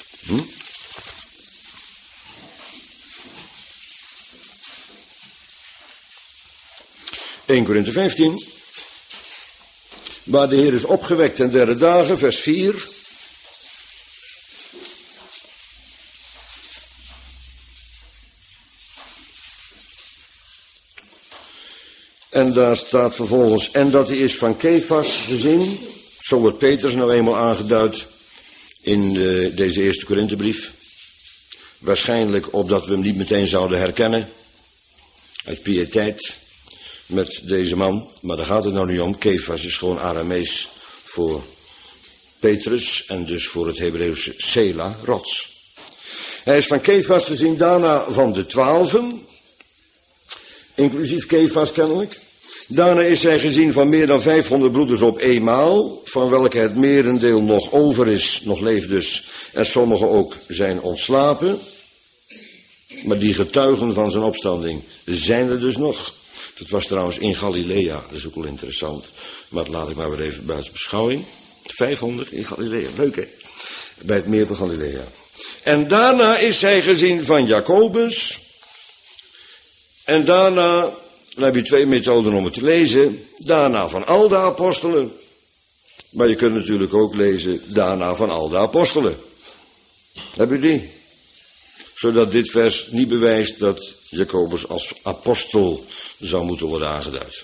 1 Korinthe 15, waar de Heer is opgewekt ten derde dagen, vers 4. En daar staat vervolgens, en dat hij is van Kefas gezien, zo wordt Petrus nou eenmaal aangeduid in deze eerste Korinthebrief. Waarschijnlijk opdat we hem niet meteen zouden herkennen, uit piëteit met deze man, maar daar gaat het nou niet om. Kefas is gewoon Aramees voor Petrus en dus voor het Hebreeuwse Sela, rots. Hij is van Kefas gezien, daarna van de 12, inclusief Kefas kennelijk. Daarna is hij gezien van meer dan 500 broeders op eenmaal, van welke het merendeel nog over is, nog leeft dus, en sommigen ook zijn ontslapen. Maar die getuigen van zijn opstanding zijn er dus nog. Dat was trouwens in Galilea, dat is ook wel interessant. Maar dat laat ik maar weer even buiten beschouwing. 500 in Galilea, leuk hè? Bij het meer van Galilea. En daarna is hij gezien van Jacobus. En daarna, dan heb je 2 methoden om het te lezen. Daarna van al de apostelen. Maar je kunt natuurlijk ook lezen, daarna van al de apostelen. Heb je die? Zodat dit vers niet bewijst dat Jacobus als apostel zou moeten worden aangeduid.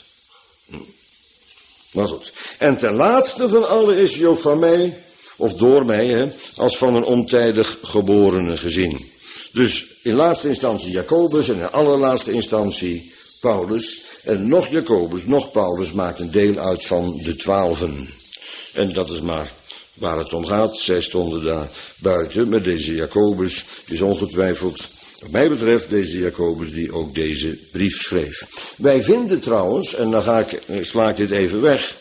Maar goed. En ten laatste van allen is hij ook van mij, of door mij, als van een ontijdig geborene gezien. Dus in laatste instantie Jacobus en in allerlaatste instantie Paulus. En nog Jacobus, nog Paulus maakt een deel uit van de 12. En dat is maar waar het om gaat. Zij stonden daar buiten, maar deze Jacobus is ongetwijfeld, wat mij betreft, deze Jacobus die ook deze brief schreef. Wij vinden trouwens, en dan sla ik dit even weg.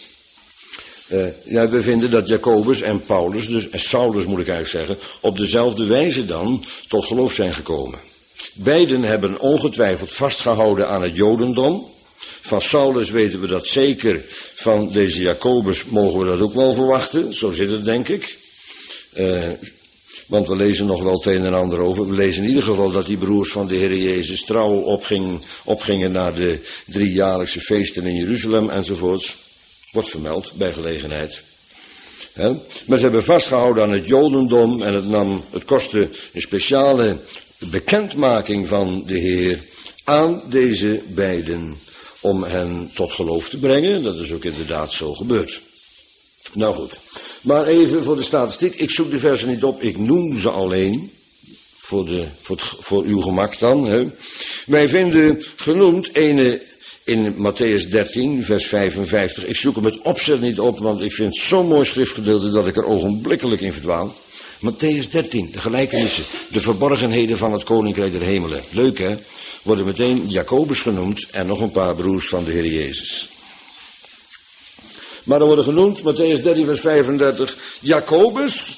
We vinden dat Jacobus en Paulus, dus en Saulus moet ik eigenlijk zeggen, op dezelfde wijze dan tot geloof zijn gekomen. Beiden hebben ongetwijfeld vastgehouden aan het Jodendom. Van Saulus weten we dat zeker, van deze Jacobus mogen we dat ook wel verwachten, zo zit het denk ik. Want we lezen nog wel het een en ander over. We lezen in ieder geval dat die broers van de Heer Jezus trouw opgingen naar de 3-jaarlijkse feesten in Jeruzalem enzovoorts. Wordt vermeld bij gelegenheid. Maar ze hebben vastgehouden aan het Jodendom en het kostte een speciale bekendmaking van de Heer aan deze beiden om hen tot geloof te brengen. Dat is ook inderdaad zo gebeurd. Nou goed, maar even voor de statistiek. Ik zoek de versen niet op, ik noem ze alleen. Voor uw gemak dan. Wij vinden genoemd ene in Matthäus 13, vers 55. Ik zoek hem met opzet niet op, want ik vind het zo'n mooi schriftgedeelte dat ik er ogenblikkelijk in verdwaal. Matthäus 13, de gelijkenissen, de verborgenheden van het koninkrijk der hemelen. Leuk hè? Worden meteen Jacobus genoemd en nog een paar broers van de Heer Jezus. Maar er worden genoemd, Matthäus 13 vers 35, Jacobus,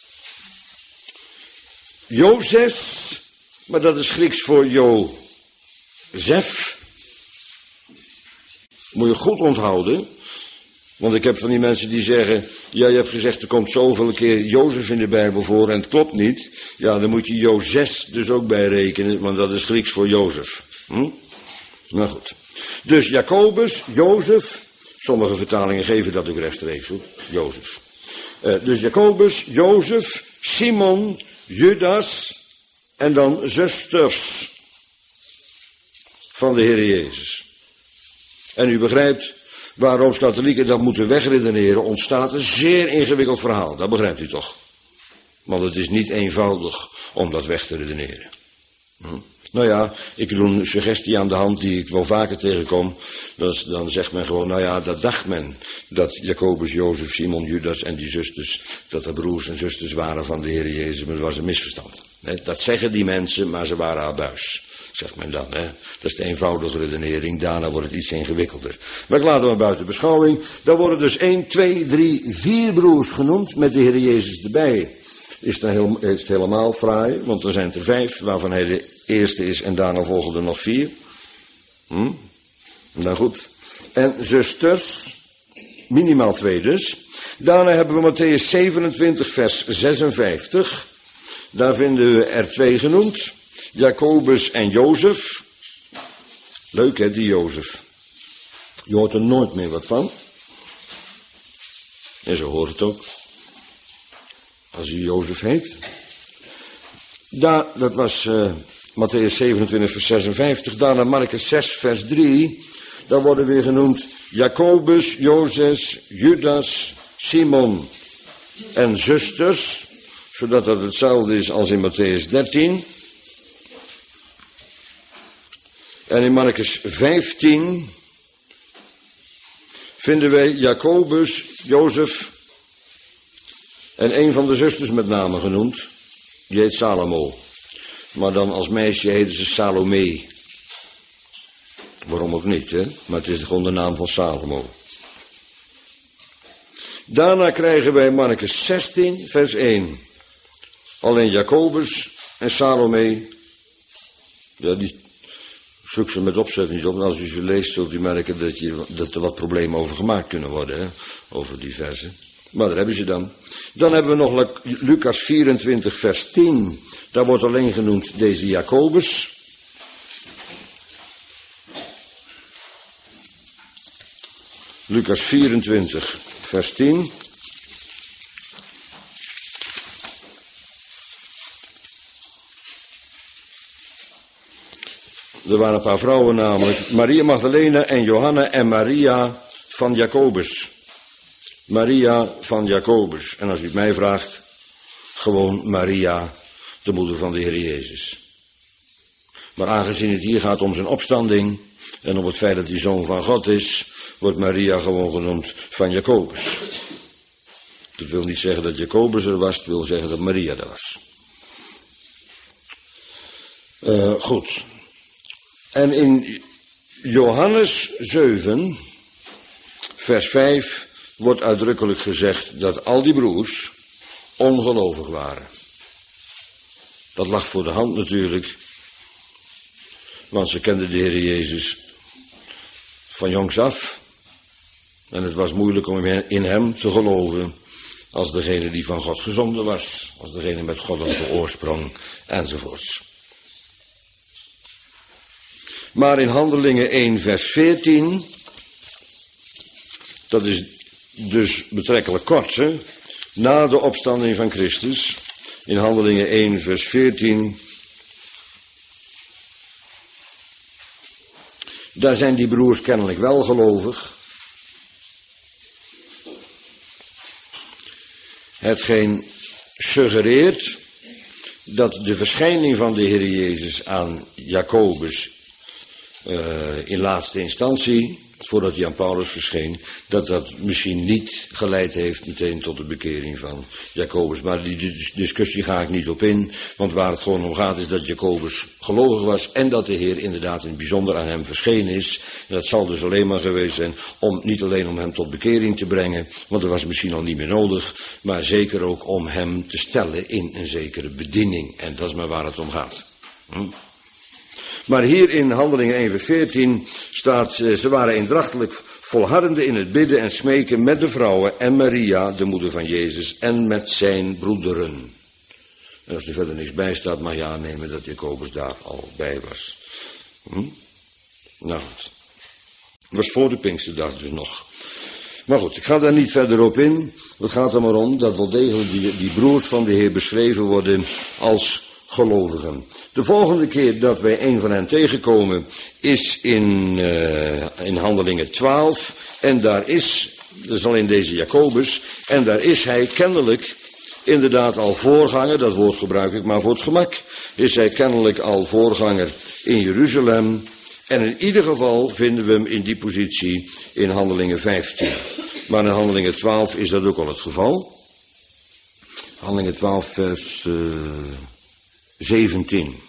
Jozes, maar dat is Grieks voor Jozef. Moet je goed onthouden, want ik heb van die mensen die zeggen, ja je hebt gezegd er komt zoveel keer Jozef in de Bijbel voor en het klopt niet. Ja dan moet je Jozes dus ook bij rekenen, want dat is Grieks voor Jozef. Nou goed. Dus Jacobus, Jozef, sommige vertalingen geven dat ook rechtstreeks hoor, Jozef. Dus Jacobus, Jozef, Simon, Judas en dan zusters van de Heer Jezus. En u begrijpt, waar Rooms-Katholieken dat moeten wegredeneren, ontstaat een zeer ingewikkeld verhaal. Dat begrijpt u toch? Want het is niet eenvoudig om dat weg te redeneren. Nou ja, ik doe een suggestie aan de hand die ik wel vaker tegenkom. Dan zegt men gewoon, nou ja, dat dacht men. Dat Jacobus, Jozef, Simon, Judas en die zusters, dat er broers en zusters waren van de Heer Jezus. Maar dat was een misverstand. Dat zeggen die mensen, maar ze waren abuis. Zegt men dan, hè. Dat is de eenvoudige redenering, daarna wordt het iets ingewikkelder. Maar ik laat het maar buiten beschouwing. Dan worden dus 1, 2, 3, 4 broers genoemd met de Heer Jezus erbij. Is het helemaal fraai, want er zijn er 5, waarvan hij de eerste is en daarna volgen er nog 4. Nou goed. En zusters, minimaal 2 dus. Daarna hebben we Matthäus 27 vers 56. Daar vinden we er 2 genoemd. Jacobus en Jozef. Leuk hè, die Jozef. Je hoort er nooit meer wat van. En zo hoort het ook. Als hij Jozef heet. Dat was Matthäus 27 vers 56. Daarna Marcus 6 vers 3. Daar worden weer genoemd Jacobus, Jozef, Judas, Simon en zusters. Zodat dat hetzelfde is als in Matthäus 13. En in Marcus 15 vinden wij Jacobus, Jozef en een van de zusters met name genoemd. Die heet Salomo. Maar dan als meisje heette ze Salome. Waarom ook niet, hè? Maar het is gewoon de naam van Salomo. Daarna krijgen wij Markus 16, vers 1. Alleen Jacobus en Salome, ja, die zoek ze met opzet niet op. En als u ze leest, zult u merken dat er wat problemen over gemaakt kunnen worden, hè? Over die versen. Maar daar hebben ze dan. Dan hebben we nog Lucas 24, vers 10. Daar wordt alleen genoemd deze Jacobus. Lucas 24, vers 10. Er waren een paar vrouwen namelijk. Maria Magdalena en Johanna en Maria van Jacobus. Maria van Jacobus. En als u het mij vraagt, gewoon Maria, de moeder van de Heer Jezus. Maar aangezien het hier gaat om zijn opstanding en om het feit dat hij zoon van God is, wordt Maria gewoon genoemd van Jacobus. Dat wil niet zeggen dat Jacobus er was, het wil zeggen dat Maria er was. Goed. En in Johannes 7, vers 5, wordt uitdrukkelijk gezegd dat al die broers ongelovig waren. Dat lag voor de hand natuurlijk, want ze kenden de Heer Jezus van jongs af. En het was moeilijk om in hem te geloven als degene die van God gezonden was, als degene met goddelijke oorsprong enzovoorts. Maar in Handelingen 1 vers 14, dat is dus betrekkelijk kort, hè? Na de opstanding van Christus, in Handelingen 1 vers 14, daar zijn die broers kennelijk wel gelovig. Hetgeen suggereert dat de verschijning van de Heer Jezus aan Jacobus in laatste instantie, voordat hij aan Paulus verscheen, dat misschien niet geleid heeft meteen tot de bekering van Jacobus. Maar die discussie ga ik niet op in, want waar het gewoon om gaat is dat Jacobus gelovig was en dat de Heer inderdaad in het bijzonder aan hem verschenen is. En dat zal dus alleen maar geweest zijn om niet alleen om hem tot bekering te brengen, want dat was misschien al niet meer nodig, maar zeker ook om hem te stellen in een zekere bediening. En dat is maar waar het om gaat. Maar hier in Handelingen 1 vers 14 staat, ze waren eendrachtelijk volhardende in het bidden en smeken met de vrouwen en Maria, de moeder van Jezus, en met zijn broederen. En als er verder niks bij staat, mag je aannemen dat Jacobus daar al bij was. Nou goed. Dat was voor de Pinksterdag dus nog. Maar goed, ik ga daar niet verder op in. Het gaat er maar om dat wel degelijk die broers van de Heer beschreven worden als gelovigen. De volgende keer dat wij een van hen tegenkomen is in Handelingen 12. En daar is, dat is al in deze Jacobus, en daar is hij kennelijk inderdaad al voorganger, dat woord gebruik ik maar voor het gemak, is hij kennelijk al voorganger in Jeruzalem. En in ieder geval vinden we hem in die positie in Handelingen 15. Maar in Handelingen 12 is dat ook al het geval. Handelingen 12 vers 17.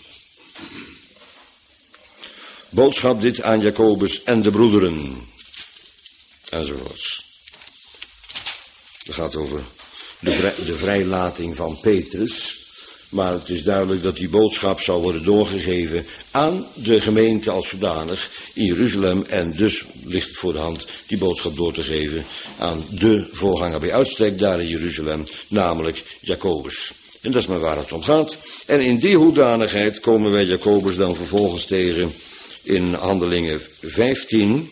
Boodschap dit aan Jacobus en de broederen. Enzovoorts. Het gaat over de vrijlating van Petrus. Maar het is duidelijk dat die boodschap zou worden doorgegeven aan de gemeente als zodanig in Jeruzalem. En dus ligt het voor de hand die boodschap door te geven aan de voorganger bij uitstek daar in Jeruzalem, namelijk Jacobus. En dat is maar waar het om gaat. En in die hoedanigheid komen wij Jacobus dan vervolgens tegen in Handelingen 15.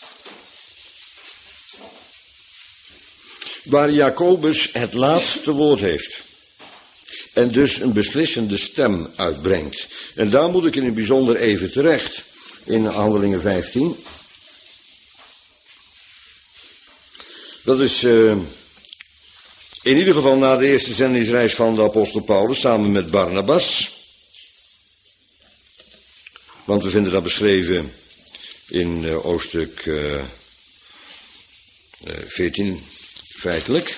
Waar Jacobus het laatste woord heeft. En dus een beslissende stem uitbrengt. En daar moet ik in het bijzonder even terecht. In Handelingen 15. Dat is in ieder geval na de eerste zendingsreis van de apostel Paulus samen met Barnabas. Want we vinden dat beschreven in hoofdstuk 14 feitelijk.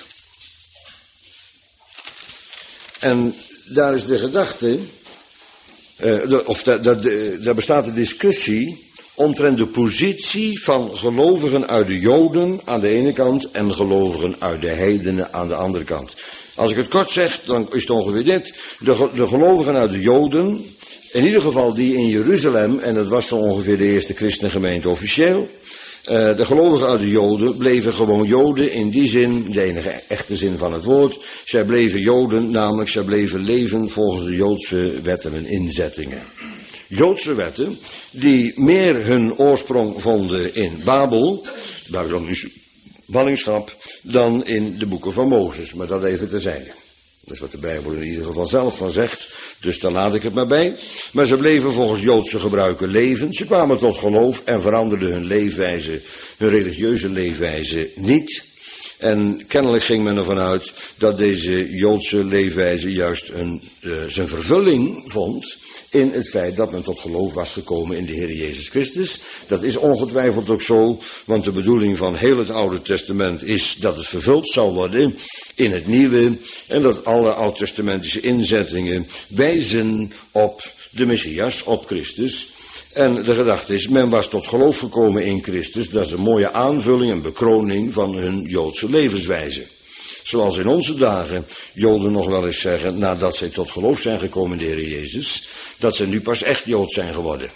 En daar is de gedachte, daar bestaat de discussie omtrent de positie van gelovigen uit de Joden aan de ene kant en gelovigen uit de heidenen aan de andere kant. Als ik het kort zeg, dan is het ongeveer dit. De gelovigen uit de Joden, in ieder geval die in Jeruzalem, en dat was zo ongeveer de eerste christengemeente officieel. De gelovigen uit de Joden bleven gewoon Joden in die zin, de enige echte zin van het woord. Zij bleven Joden, namelijk zij bleven leven volgens de Joodse wetten en inzettingen. Joodse wetten die meer hun oorsprong vonden in Babel, Babylonische ballingschap, dan in de boeken van Mozes. Maar dat even terzijde. Dat is wat de Bijbel in ieder geval zelf van zegt, dus daar laat ik het maar bij. Maar ze bleven volgens Joodse gebruiken leven. Ze kwamen tot geloof en veranderden hun leefwijze, hun religieuze leefwijze niet. En kennelijk ging men ervan uit dat deze Joodse leefwijze juist zijn vervulling vond in het feit dat men tot geloof was gekomen in de Heer Jezus Christus. Dat is ongetwijfeld ook zo, want de bedoeling van heel het Oude Testament is dat het vervuld zal worden in het Nieuwe en dat alle oud-testamentische inzettingen wijzen op de Messias, op Christus. En de gedachte is, men was tot geloof gekomen in Christus. Dat is een mooie aanvulling en bekroning van hun Joodse levenswijze. Zoals in onze dagen Joden nog wel eens zeggen, nadat zij tot geloof zijn gekomen in de Heer Jezus, dat ze nu pas echt Jood zijn geworden.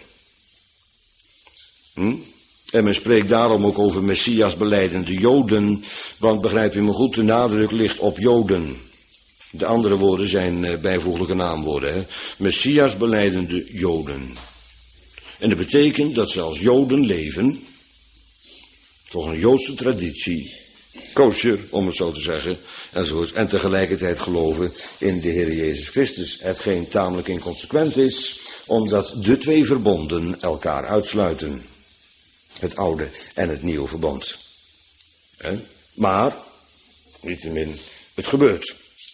En men spreekt daarom ook over Messias belijdende Joden, want begrijp je me goed, de nadruk ligt op Joden. De andere woorden zijn bijvoeglijke naamwoorden. Hè? Messias belijdende Joden. En dat betekent dat ze als Joden leven, volgens een Joodse traditie, kosher, om het zo te zeggen, enzovoort, en tegelijkertijd geloven in de Heer Jezus Christus. Hetgeen tamelijk inconsequent is, omdat de twee verbonden elkaar uitsluiten. Het oude en het nieuwe verbond. Maar, niettemin, het gebeurt.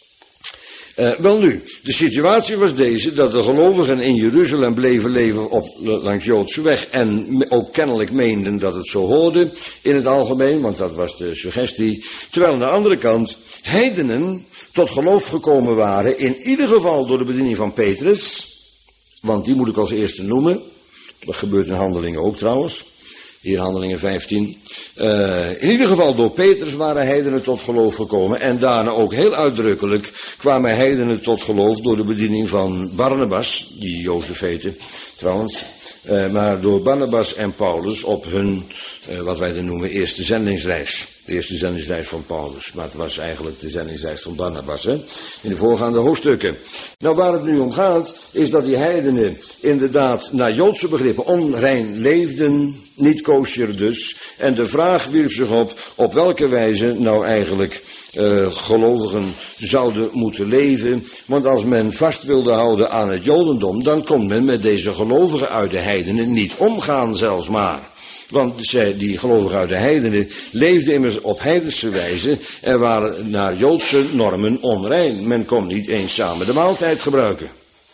Wel nu, de situatie was deze, dat de gelovigen in Jeruzalem bleven leven langs Joodse weg en ook kennelijk meenden dat het zo hoorde in het algemeen, want dat was de suggestie. Terwijl aan de andere kant heidenen tot geloof gekomen waren, in ieder geval door de bediening van Petrus, want die moet ik als eerste noemen. Dat gebeurt in Handelingen ook trouwens. Hier Handelingen 15. In ieder geval door Petrus waren heidenen tot geloof gekomen. En daarna ook heel uitdrukkelijk kwamen heidenen tot geloof door de bediening van Barnabas. Die Jozef heette trouwens. Maar door Barnabas en Paulus op hun, wat wij dan noemen, eerste zendingsreis. De eerste zendingsreis van Paulus. Maar het was eigenlijk de zendingsreis van Barnabas, hè? In de voorgaande hoofdstukken. Nou, waar het nu om gaat, is dat die heidenen inderdaad naar Joodse begrippen onrein leefden. Niet kosher dus. En de vraag wierp zich op welke wijze nou eigenlijk gelovigen zouden moeten leven. Want als men vast wilde houden aan het Jodendom, dan kon men met deze gelovigen uit de heidenen niet omgaan zelfs maar. Want die gelovigen uit de heidenen leefden immers op heidense wijze en waren naar Joodse normen onrein. Men kon niet eens samen de maaltijd gebruiken.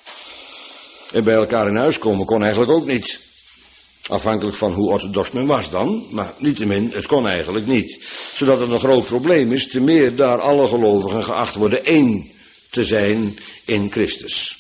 En bij elkaar in huis komen kon eigenlijk ook niet. Afhankelijk van hoe orthodox men was dan, maar niettemin, het kon eigenlijk niet. Zodat het een groot probleem is, te meer daar alle gelovigen geacht worden één te zijn in Christus.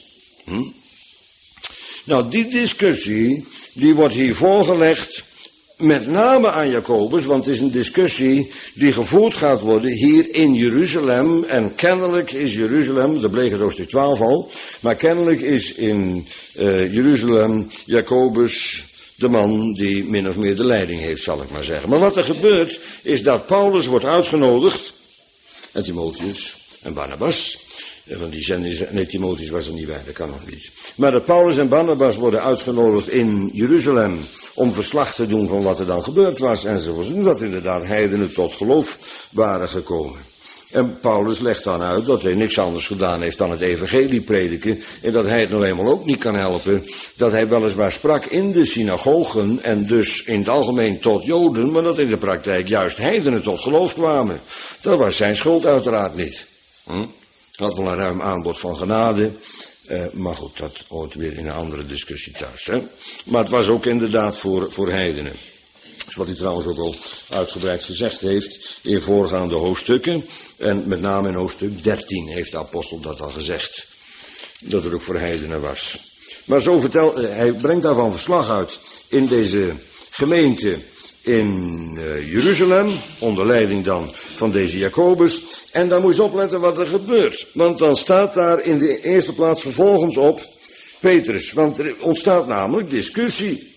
Nou, die discussie, die wordt hier voorgelegd, met name aan Jacobus, want het is een discussie die gevoerd gaat worden hier in Jeruzalem. En kennelijk is Jeruzalem, dat bleek het hoofdstuk 12 al, maar kennelijk is in Jeruzalem Jacobus de man die min of meer de leiding heeft, zal ik maar zeggen. Maar wat er gebeurt, is dat Paulus wordt uitgenodigd, en Timotheus en Barnabas. Want Timotheus was er niet bij, dat kan nog niet. Maar dat Paulus en Barnabas worden uitgenodigd in Jeruzalem om verslag te doen van wat er dan gebeurd was enzovoort. En dat inderdaad heidenen tot geloof waren gekomen. En Paulus legt dan uit dat hij niks anders gedaan heeft dan het evangelie prediken. En dat hij het nou eenmaal ook niet kan helpen. Dat hij weliswaar sprak in de synagogen en dus in het algemeen tot Joden. Maar dat in de praktijk juist heidenen tot geloof kwamen. Dat was zijn schuld uiteraard niet. Had wel een ruim aanbod van genade. Maar goed, dat hoort weer in een andere discussie thuis. Hè? Maar het was ook inderdaad voor heidenen. Dat is wat hij trouwens ook al uitgebreid gezegd heeft in voorgaande hoofdstukken. En met name in hoofdstuk 13 heeft de apostel dat al gezegd. Dat het ook voor heidenen was. Maar zo vertelt, hij brengt daarvan verslag uit in deze gemeente in Jeruzalem, onder leiding dan van deze Jacobus. En dan moet je eens opletten wat er gebeurt. Want dan staat daar in de eerste plaats vervolgens op Petrus. Want er ontstaat namelijk discussie.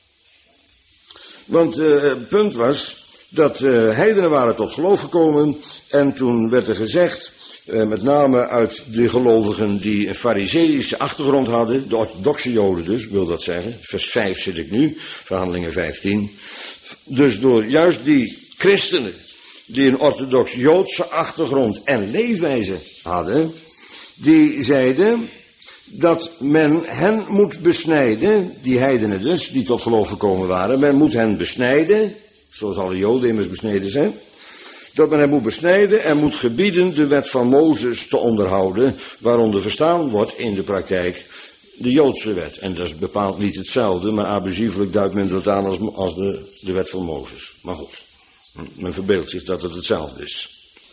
Want het punt was dat heidenen waren tot geloof gekomen. En toen werd er gezegd, met name uit de gelovigen die een fariseïsche achtergrond hadden, de orthodoxe joden dus, wil dat zeggen. Vers 5 zit ik nu, Verhandelingen 15. Dus door juist die christenen die een orthodox-joodse achtergrond en leefwijze hadden, die zeiden dat men hen moet besnijden, die heidenen dus, die tot geloof gekomen waren, men moet hen besnijden, zoals alle joden immers besneden zijn, dat men hen moet besnijden en moet gebieden de wet van Mozes te onderhouden, waaronder verstaan wordt in de praktijk de Joodse wet. En dat is bepaald niet hetzelfde, maar abusievelijk duidt men dat aan als de wet van Mozes. Maar goed, men verbeeldt zich dat het hetzelfde is.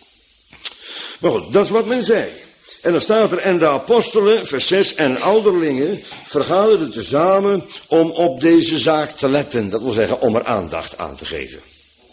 Maar goed, dat is wat men zei. En dan staat er, en de apostelen, vers 6, en ouderlingen vergaderden tezamen om op deze zaak te letten. Dat wil zeggen, om er aandacht aan te geven.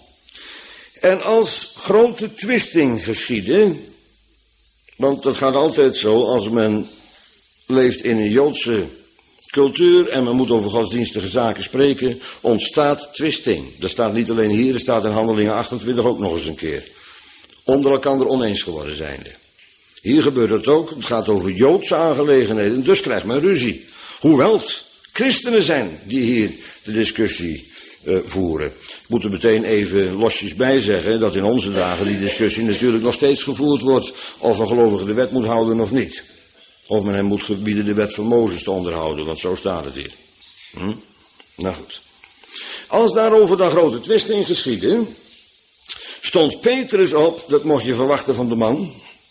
En als grote twisting geschiedde, want dat gaat altijd zo als men leeft in een Joodse cultuur en men moet over godsdienstige zaken spreken, ontstaat twisting. Dat staat niet alleen hier, er staat in Handelingen 28 ook nog eens een keer. Onder elkaar oneens geworden zijnde. Hier gebeurt het ook, het gaat over Joodse aangelegenheden, dus krijgt men ruzie. Hoewel het christenen zijn die hier de discussie voeren. Ik moet er meteen even losjes bij zeggen dat in onze dagen die discussie natuurlijk nog steeds gevoerd wordt of een gelovige de wet moet houden of niet. Of men hem moet gebieden de wet van Mozes te onderhouden, want zo staat het hier. Nou goed. Als daarover dan grote twisting geschiedde, stond Petrus op, dat mocht je verwachten van de man.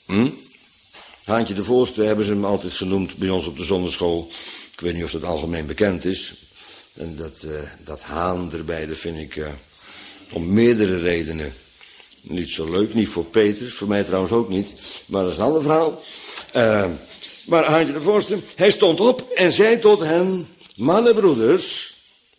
Haantje de Voorste hebben ze hem altijd genoemd bij ons op de zonderschool. Ik weet niet of dat algemeen bekend is. En dat Haan erbij, dat vind ik om meerdere redenen niet zo leuk. Niet voor Petrus, voor mij trouwens ook niet. Maar dat is een ander verhaal. Maar Haantje de Voorste, hij stond op en zei tot hen, mannen broeders,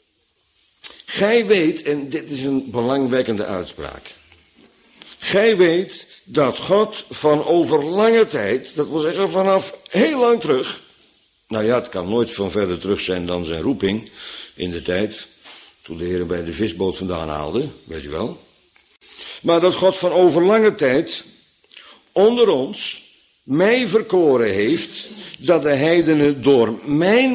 gij weet, en dit is een belangwekkende uitspraak. Gij weet dat God van over lange tijd, dat wil zeggen vanaf heel lang terug, nou ja, het kan nooit van verder terug zijn dan zijn roeping in de tijd, toen de Heer hem bij de visboot vandaan haalde, weet je wel. Maar dat God van over lange tijd onder ons mij verkoren heeft, dat de heidenen door mijn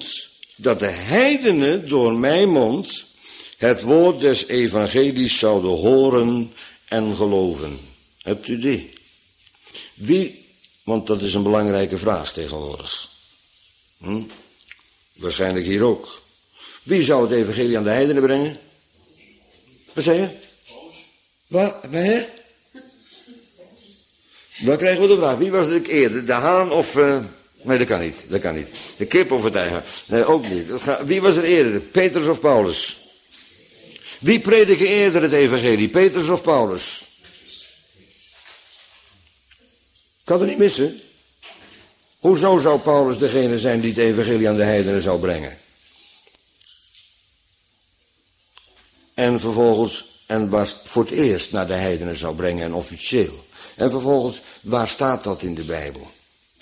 mond, het woord des evangelies zouden horen en geloven. Hebt u die? Wie, want dat is een belangrijke vraag tegenwoordig. Waarschijnlijk hier ook. Wie zou het evangelie aan de heidenen brengen? Wat zei je? Wat, hè? Dan krijgen we de vraag, wie was het eerder? De haan of... Nee, dat kan niet. De kip of het ei? Nee, ook niet. Wie was er eerder? Petrus of Paulus? Wie predikte eerder het evangelie? Petrus of Paulus? Kan het niet missen. Hoezo zou Paulus degene zijn die het evangelie aan de heidenen zou brengen? En vervolgens, en was voor het eerst naar de heidenen zou brengen en officieel. En vervolgens, waar staat dat in de Bijbel?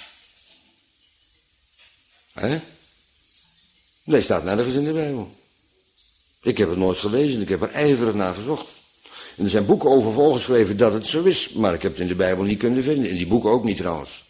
Nee, staat nergens in de Bijbel. Ik heb het nooit gelezen, ik heb er ijverig naar gezocht. En er zijn boeken over volgeschreven dat het zo is, maar ik heb het in de Bijbel niet kunnen vinden. In die boeken ook niet trouwens.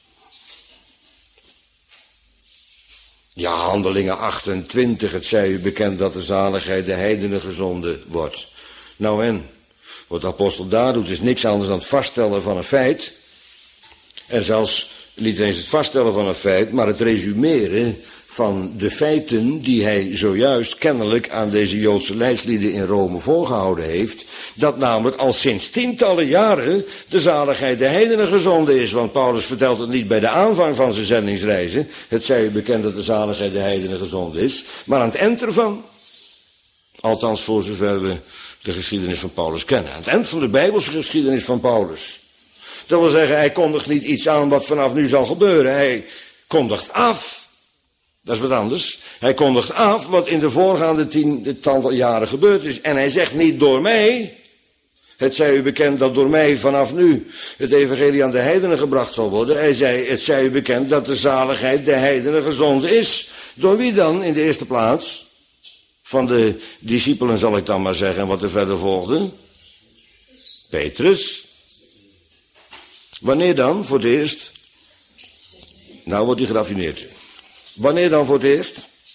Ja, Handelingen 28, het zij u bekend dat de zaligheid de heidenen gezonden wordt. Nou en, wat de apostel daar doet is niks anders dan het vaststellen van een feit. En zelfs niet eens het vaststellen van een feit, maar het resumeren van de feiten die hij zojuist kennelijk aan deze Joodse leidslieden in Rome voorgehouden heeft. Dat namelijk al sinds tientallen jaren de zaligheid de heidenen gezonden is. Want Paulus vertelt het niet bij de aanvang van zijn zendingsreizen. Het zij u bekend dat de zaligheid de heidenen gezonden is. Maar aan het eind ervan. Althans voor zover we de geschiedenis van Paulus kennen. Aan het eind van de Bijbelse geschiedenis van Paulus. Dat wil zeggen, hij kondigt niet iets aan wat vanaf nu zal gebeuren. Hij kondigt af Dat is wat anders. Hij kondigt af wat in de voorgaande 10 jaren gebeurd is. En hij zegt niet door mij. Het zij u bekend dat door mij vanaf nu het evangelie aan de heidenen gebracht zal worden. Hij zei, het zij u bekend dat de zaligheid de heidenen gezonden is. Door wie dan in de eerste plaats? Van de discipelen zal ik dan maar zeggen, wat er verder volgde. Petrus. Wanneer dan voor het eerst? Nou wordt hij geraffineerd. Wanneer dan voor het eerst?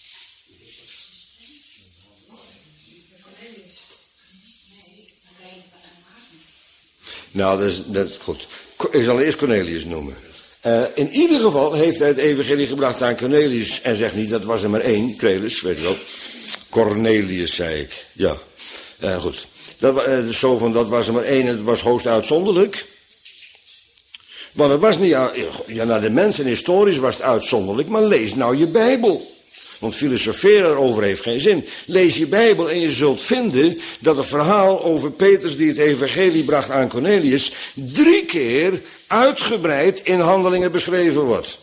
Nou, dat is goed. Ik zal eerst Cornelius noemen. In ieder geval heeft hij het evangelie gebracht aan Cornelius. En zegt niet, dat was er maar 1. Crelis, weet je wel. Cornelius, zei ik. Ja, goed. Dat was er maar 1 en het was hoogst uitzonderlijk. Want het was niet, ja, naar de mensen historisch was het uitzonderlijk, maar lees nou je Bijbel. Want filosoferen erover heeft geen zin. Lees je Bijbel en je zult vinden dat het verhaal over Petrus die het evangelie bracht aan Cornelius 3 keer uitgebreid in Handelingen beschreven wordt.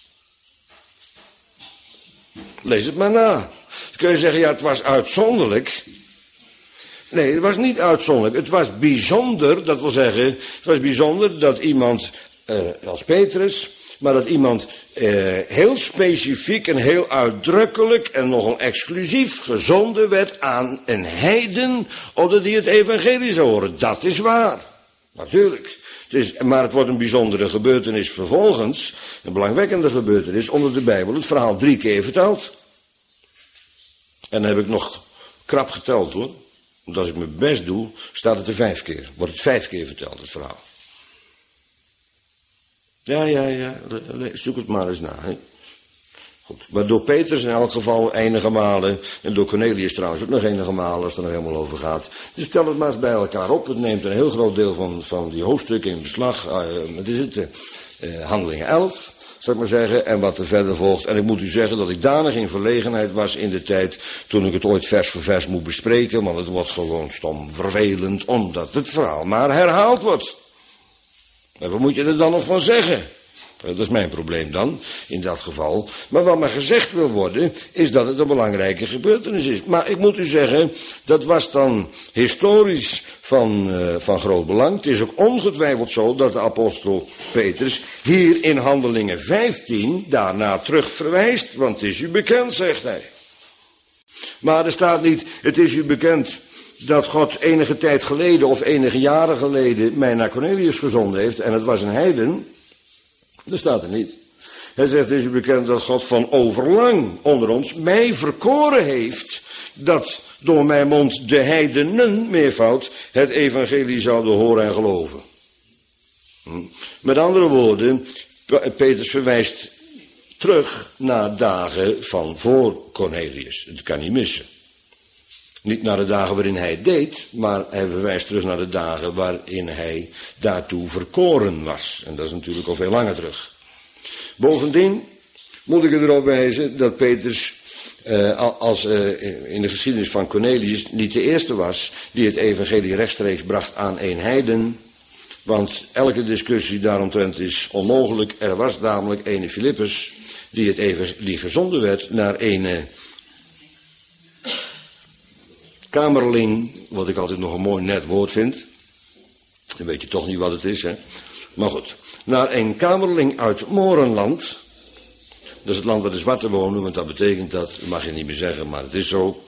Lees het maar na. Dan kun je zeggen, ja, het was uitzonderlijk. Nee, het was niet uitzonderlijk. Het was bijzonder, dat wil zeggen, het was bijzonder dat iemand als Petrus, maar dat iemand heel specifiek en heel uitdrukkelijk en nogal exclusief gezonden werd aan een heiden, opdat die het evangelie zou horen. Dat is waar, natuurlijk. Maar het wordt een bijzondere gebeurtenis vervolgens, een belangwekkende gebeurtenis, omdat de Bijbel het verhaal 3 keer vertelt. En dan heb ik nog krap geteld hoor. Want als ik mijn best doe, staat het er 5 keer. Wordt het 5 keer verteld, het verhaal. Ja. Zoek het maar eens na. Hè. Goed. Maar door Petrus in elk geval enige malen. En door Cornelius trouwens ook nog enige malen, als het er nog helemaal over gaat. Dus tel het maar eens bij elkaar op. Het neemt een heel groot deel van die hoofdstukken in beslag. Wat is het? Handelingen 11, zou ik maar zeggen. En wat er verder volgt. En ik moet u zeggen dat ik danig in verlegenheid was in de tijd toen ik het ooit vers voor vers moet bespreken. Want het wordt gewoon stom vervelend, omdat het verhaal maar herhaald wordt. En wat moet je er dan nog van zeggen? Dat is mijn probleem dan, in dat geval. Maar wat maar gezegd wil worden, is dat het een belangrijke gebeurtenis is. Maar ik moet u zeggen, dat was dan historisch van groot belang. Het is ook ongetwijfeld zo dat de apostel Petrus hier in Handelingen 15 daarna terug verwijst. Want het is u bekend, zegt hij. Maar er staat niet, het is u bekend dat God enige tijd geleden of enige jaren geleden mij naar Cornelius gezonden heeft. En het was een heiden. Dat staat er niet. Hij zegt, het is u bekend dat God van overlang onder ons mij verkoren heeft, dat door mijn mond de heidenen, meervoud, het evangelie zouden horen en geloven. Met andere woorden, Petrus verwijst terug naar dagen van voor Cornelius. Het kan niet missen. Niet naar de dagen waarin hij het deed, maar hij verwijst terug naar de dagen waarin hij daartoe verkoren was. En dat is natuurlijk al veel langer terug. Bovendien moet ik erop wijzen dat Petrus in de geschiedenis van Cornelius niet de eerste was die het evangelie rechtstreeks bracht aan een heiden. Want elke discussie daaromtrent is onmogelijk. Er was namelijk ene Filippus die gezonden werd naar ene kamerling, wat ik altijd nog een mooi net woord vind. Dan weet je toch niet wat het is, hè. Maar goed, naar een kamerling uit Morenland. Dat is het land waar de zwarten wonen, want dat betekent dat mag je niet meer zeggen, maar het is zo.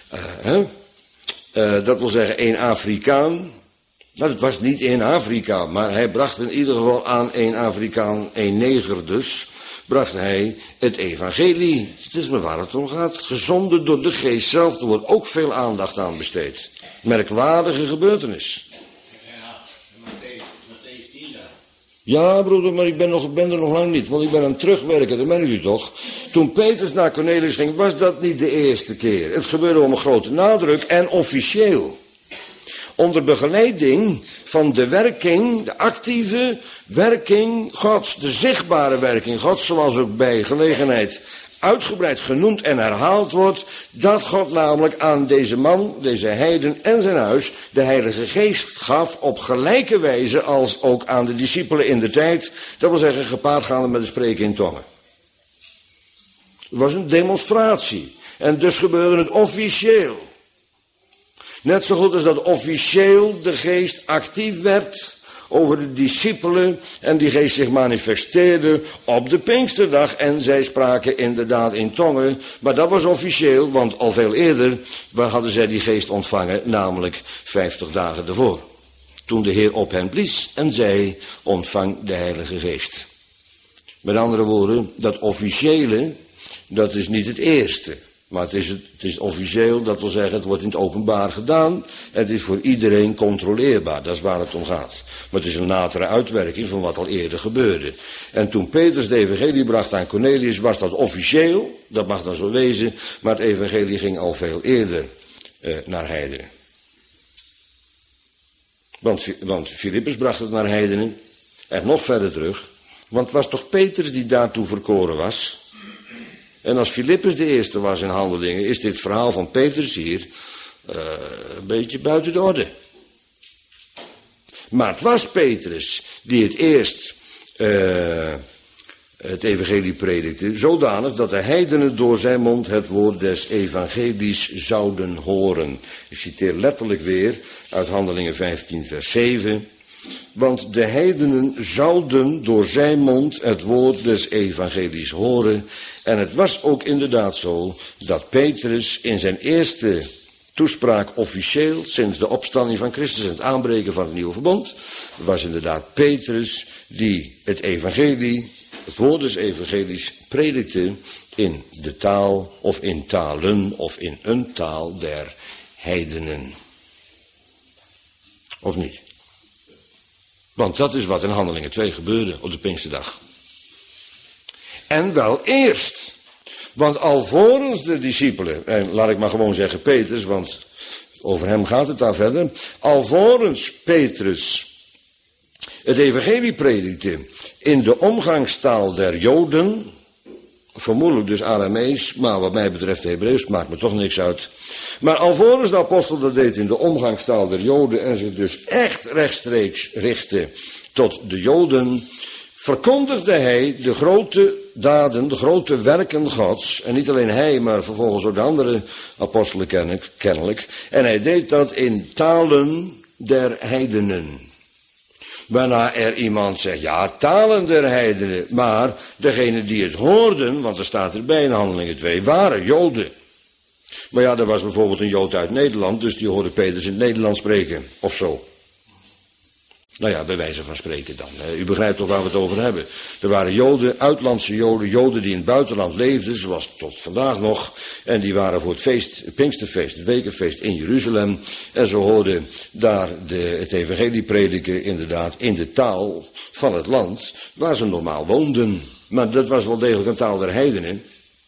Dat wil zeggen één Afrikaan. Nou, het was niet één Afrikaan, maar hij bracht in ieder geval aan één Afrikaan, één neger dus, bracht hij het evangelie. Het is maar waar het om gaat. Gezonden door de geest zelf. Er wordt ook veel aandacht aan besteed. Merkwaardige gebeurtenis. Matthäus 10 daar. Ja, broeder, maar ik ben er nog lang niet. Want ik ben aan het terugwerken, dat merkt u toch. Toen Petrus naar Cornelius ging, was dat niet de eerste keer. Het gebeurde om een grote nadruk en officieel. Onder begeleiding van de werking, de actieve werking Gods, de zichtbare werking Gods, zoals ook bij gelegenheid uitgebreid genoemd en herhaald wordt, dat God namelijk aan deze man, deze heiden en zijn huis, de Heilige Geest gaf op gelijke wijze als ook aan de discipelen in de tijd, dat wil zeggen gepaard gaande met het spreken in tongen. Het was een demonstratie. En dus gebeurde het officieel. Net zo goed als dat officieel de geest actief werd over de discipelen en die geest zich manifesteerde op de Pinksterdag en zij spraken inderdaad in tongen, maar dat was officieel, want al veel eerder hadden zij die geest ontvangen, namelijk 50 dagen ervoor. Toen de Heer op hen blies en zei, ontvang de Heilige Geest. Met andere woorden, dat officiële, dat is niet het eerste. Maar het is officieel, dat wil zeggen, het wordt in het openbaar gedaan. Het is voor iedereen controleerbaar, dat is waar het om gaat. Maar het is een latere uitwerking van wat al eerder gebeurde. En toen Petrus de evangelie bracht aan Cornelius, was dat officieel. Dat mag dan zo wezen, maar het evangelie ging al veel eerder naar heidenen. Want Filippus bracht het naar heidenen. En nog verder terug. Want het was toch Petrus die daartoe verkoren was. En als Filippus de eerste was in Handelingen, is dit verhaal van Petrus hier een beetje buiten de orde. Maar het was Petrus die het eerst het evangelie predikte, zodanig dat de heidenen door zijn mond het woord des evangelies zouden horen. Ik citeer letterlijk weer uit Handelingen 15 vers 7. Want de heidenen zouden door zijn mond het woord des evangelies horen. En het was ook inderdaad zo dat Petrus in zijn eerste toespraak officieel, sinds de opstanding van Christus en het aanbreken van het nieuwe verbond, was inderdaad Petrus die het evangelie, het woord des evangelies, predikte in de taal of in talen of in een taal der heidenen. Of niet? Want dat is wat in Handelingen 2 gebeurde op de Pinksterdag. En wel eerst. Want alvorens de discipelen, en laat ik maar gewoon zeggen Petrus, want over hem gaat het daar verder. Alvorens Petrus het evangelie predikte in de omgangstaal der Joden, vermoedelijk dus Aramees, maar wat mij betreft Hebreeuws, maakt me toch niks uit. Maar alvorens de apostel dat deed in de omgangstaal der Joden en zich dus echt rechtstreeks richtte tot de Joden, verkondigde hij de grote daden, de grote werken Gods. En niet alleen hij, maar vervolgens ook de andere apostelen kennelijk. En hij deed dat in talen der heidenen. Waarna er iemand zegt, ja, talen der heidenen. Maar degene die het hoorden, want er staat erbij in Handelingen 2, waren Joden. Maar ja, er was bijvoorbeeld een Jood uit Nederland, dus die hoorde Petrus in het Nederlands spreken, of zo. Nou ja, bij wijze van spreken dan. U begrijpt toch waar we het over hebben. Er waren Joden, uitlandse Joden, Joden die in het buitenland leefden, zoals tot vandaag nog. En die waren voor het feest, het Pinksterfeest, het Wekenfeest in Jeruzalem. En ze hoorden daar het evangelie prediken, inderdaad, in de taal van het land waar ze normaal woonden. Maar dat was wel degelijk een taal der heidenen.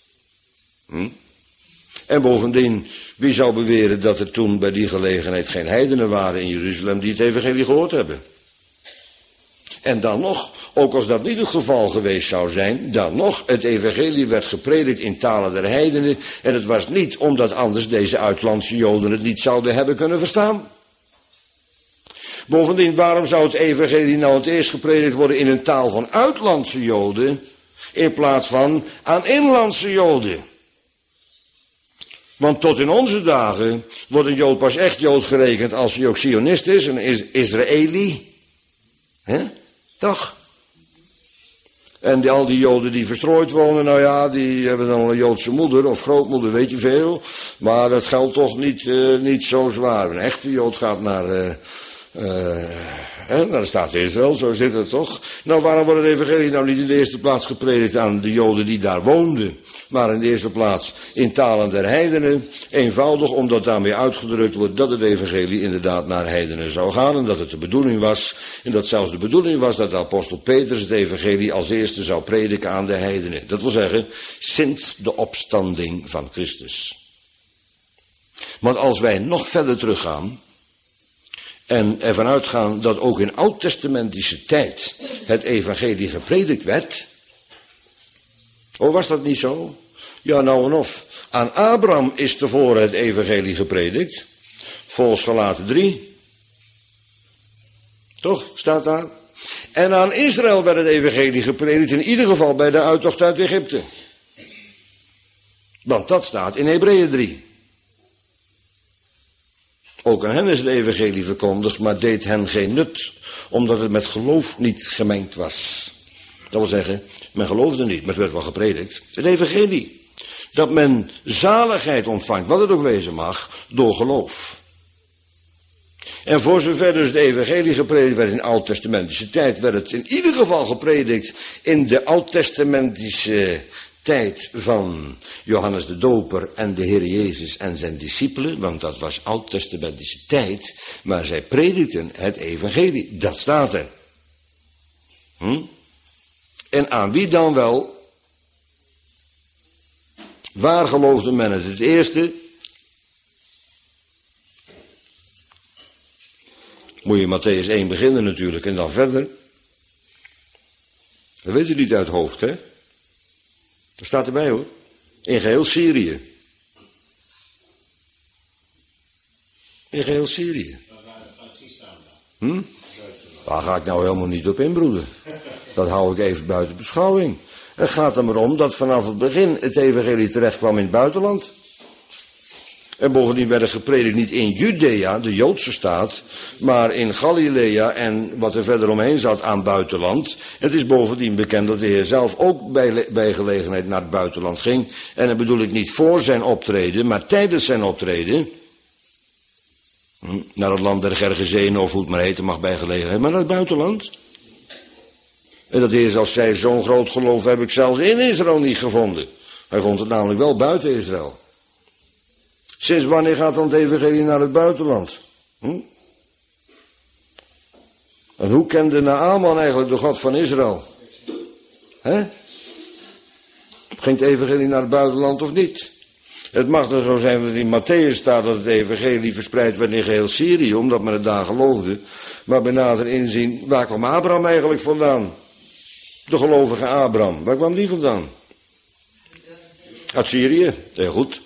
En bovendien, wie zou beweren dat er toen bij die gelegenheid geen heidenen waren in Jeruzalem die het evangelie gehoord hebben? En dan nog, ook als dat niet het geval geweest zou zijn, dan nog, het evangelie werd gepredikt in talen der heidenen. En het was niet omdat anders deze uitlandse Joden het niet zouden hebben kunnen verstaan. Bovendien, waarom zou het evangelie nou het eerst gepredikt worden in een taal van uitlandse Joden, in plaats van aan inlandse Joden? Want tot in onze dagen wordt een Jood pas echt Jood gerekend als hij ook Zionist is, een Israëli. Toch? En al die Joden die verstrooid wonen, nou ja, die hebben dan een Joodse moeder of grootmoeder, weet je veel. Maar dat geldt toch niet zo zwaar. Een echte Jood gaat naar de staat Israël, zo zit het toch. Nou, waarom wordt het evangelie nou niet in de eerste plaats gepredikt aan de Joden die daar woonden? Maar in de eerste plaats in talen der heidenen. Eenvoudig omdat daarmee uitgedrukt wordt dat het evangelie inderdaad naar heidenen zou gaan. En dat het de bedoeling was. En dat zelfs de bedoeling was dat de apostel Petrus het evangelie als eerste zou prediken aan de heidenen. Dat wil zeggen, sinds de opstanding van Christus. Want als wij nog verder teruggaan en ervan uitgaan dat ook in oud-testamentische tijd het evangelie gepredikt werd. Oh, was dat niet zo? Ja, nou en of. Aan Abraham is tevoren het evangelie gepredikt. Volgens Galaten 3. Toch? Staat daar. En aan Israël werd het evangelie gepredikt. In ieder geval bij de uittocht uit Egypte. Want dat staat in Hebreeën 3. Ook aan hen is het evangelie verkondigd, maar deed hen geen nut, omdat het met geloof niet gemengd was. Dat wil zeggen, men geloofde niet, maar het werd wel gepredikt. Het evangelie. Dat men zaligheid ontvangt, wat het ook wezen mag, door geloof. En voor zover dus het evangelie gepredikt werd in oud-testamentische tijd, werd het in ieder geval gepredikt in de oud-testamentische tijd van Johannes de Doper en de Heer Jezus en zijn discipelen, want dat was oud-testamentische tijd, maar zij predikten het evangelie, dat staat er. En aan wie dan wel? Waar geloofde men het eerste? Moet je Mattheüs 1 beginnen natuurlijk en dan verder. Dat weet u niet uit het hoofd, hè? Dat staat erbij hoor. In geheel Syrië. In geheel Syrië. Daar ga ik nou helemaal niet op inbroeden. Dat hou ik even buiten beschouwing. Het gaat er maar om dat vanaf het begin het evangelie terecht kwam in het buitenland. En bovendien werd het gepredikt niet in Judea, de Joodse staat, maar in Galilea en wat er verder omheen zat aan buitenland. Het is bovendien bekend dat de Heer zelf ook bij gelegenheid naar het buitenland ging. En dat bedoel ik niet voor zijn optreden, maar tijdens zijn optreden. Naar het land der Gergezenen of hoe het maar heten mag bij gelegenheid, maar naar het buitenland. En dat de Heer zelfs zei, zo'n groot geloof heb ik zelfs in Israël niet gevonden. Hij vond het namelijk wel buiten Israël. Sinds wanneer gaat dan het evangelie naar het buitenland? En hoe kende Naaman eigenlijk de God van Israël? Ging het evangelie naar het buitenland of niet? Het mag er zo zijn dat in Mattheüs staat dat het evangelie verspreid werd in geheel Syrië, omdat men het daar geloofde. Maar bij nader inzien, waar kwam Abraham eigenlijk vandaan? De gelovige Abraham, waar kwam die vandaan? Uit Syrië, heel goed.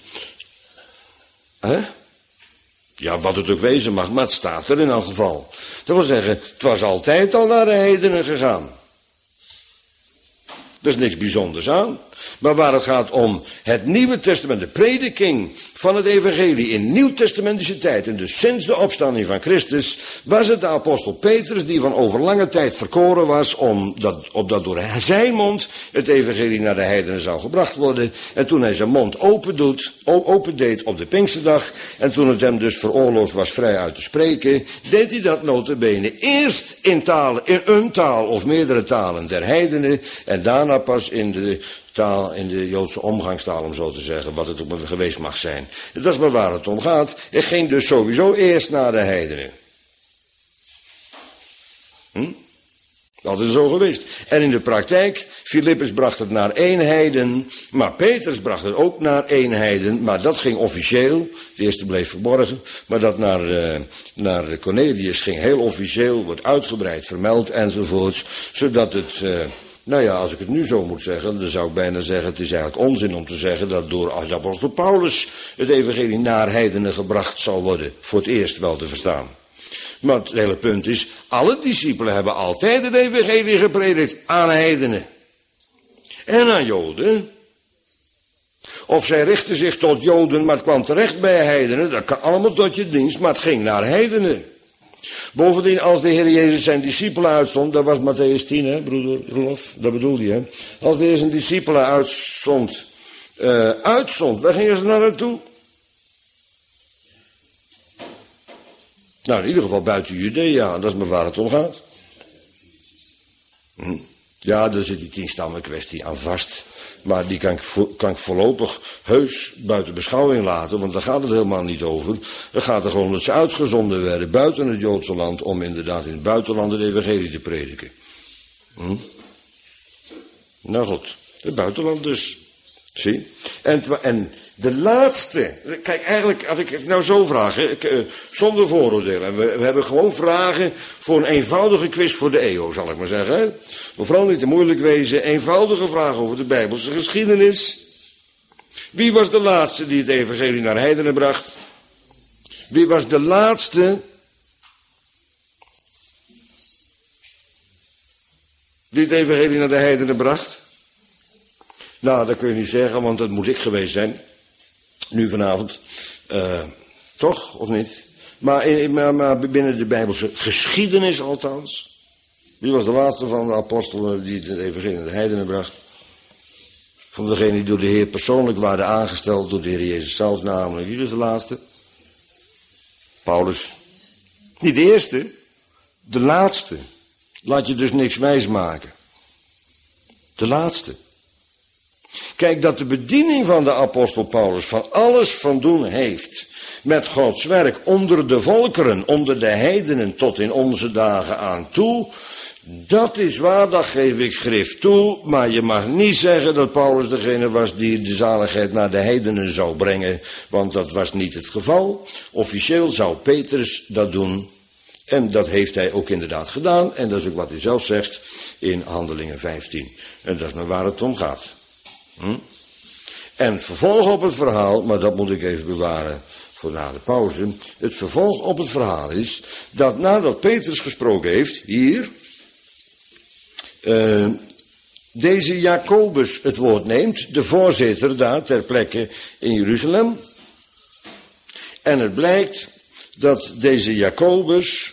Ja, wat het ook wezen mag, maar het staat er in elk geval. Dat wil zeggen, het was altijd al naar de heidenen gegaan. Er is niks bijzonders aan. Maar waar het gaat om het Nieuwe Testament, de prediking van het evangelie in nieuwtestamentische tijd, en dus sinds de opstanding van Christus, was het de apostel Petrus die van over lange tijd verkoren was, opdat door zijn mond het evangelie naar de heidenen zou gebracht worden. En toen hij zijn mond opendeed op de Pinksterdag, en toen het hem dus veroorloofd was vrij uit te spreken, deed hij dat nota bene eerst in een taal of meerdere talen der heidenen, en daarna pas in de taal, in de Joodse omgangstaal, om zo te zeggen, wat het ook maar geweest mag zijn. Dat is maar waar het om gaat. Het ging dus sowieso eerst naar de heidenen. Dat is zo geweest. En in de praktijk, Filippus bracht het naar één heiden, maar Petrus bracht het ook naar één heiden, maar dat ging officieel, de eerste bleef verborgen, maar dat naar Cornelius ging heel officieel, wordt uitgebreid vermeld enzovoorts, zodat het... Nou ja, als ik het nu zo moet zeggen, dan zou ik bijna zeggen, het is eigenlijk onzin om te zeggen dat door de apostel Paulus het evangelie naar heidenen gebracht zal worden, voor het eerst wel te verstaan. Maar het hele punt is, alle discipelen hebben altijd het evangelie gepredikt aan heidenen. En aan Joden. Of zij richten zich tot Joden, maar het kwam terecht bij heidenen, dat kan allemaal tot je dienst, maar het ging naar heidenen. Bovendien, als de Heer Jezus zijn discipelen uitzond, dat was Mattheüs 10, hè, broeder Roelof, dat bedoelde je, hè. Als de Heer zijn discipelen uitzond, waar gingen ze naartoe? Nou, in ieder geval buiten Judea, dat is maar waar het om gaat. Ja, daar zit die 10 stammen kwestie aan vast. Maar die kan ik voorlopig heus buiten beschouwing laten, want daar gaat het helemaal niet over. Het gaat er gewoon om dat ze uitgezonden werden buiten het Joodse land, om inderdaad in het buitenland het evangelie te prediken. Nou goed, het buitenland dus. Zie? En de laatste, kijk eigenlijk, als ik het nou zo vraag, zonder vooroordelen. We hebben gewoon vragen voor een eenvoudige quiz voor de EO, zal ik maar zeggen. Hè? Maar vooral niet te moeilijk wezen, eenvoudige vragen over de Bijbelse geschiedenis. Wie was de laatste die het evangelie naar heidenen bracht? Wie was de laatste die het evangelie naar de heidenen bracht? Nou, dat kun je niet zeggen, want dat moet ik geweest zijn. nu vanavond. Toch, of niet? Maar binnen de Bijbelse geschiedenis althans. Wie was de laatste van de apostelen die het evangelie naar de heidenen bracht? Van degenen die door de Heer persoonlijk waren aangesteld door de Heer Jezus zelf namelijk. Wie was de laatste? Paulus. Niet de eerste, de laatste. Laat je dus niks wijsmaken. De laatste. Kijk, dat de bediening van de apostel Paulus van alles van doen heeft met Gods werk onder de volkeren, onder de heidenen tot in onze dagen aan toe. Dat is waar, dat geef ik schrift toe, maar je mag niet zeggen dat Paulus degene was die de zaligheid naar de heidenen zou brengen, want dat was niet het geval. Officieel zou Petrus dat doen en dat heeft hij ook inderdaad gedaan en dat is ook wat hij zelf zegt in Handelingen 15. En dat is nou waar het om gaat. En vervolg op het verhaal, maar dat moet ik even bewaren voor na de pauze. Het vervolg op het verhaal is dat nadat Petrus gesproken heeft, hier, deze Jacobus het woord neemt, de voorzitter daar ter plekke in Jeruzalem. En het blijkt dat deze Jacobus,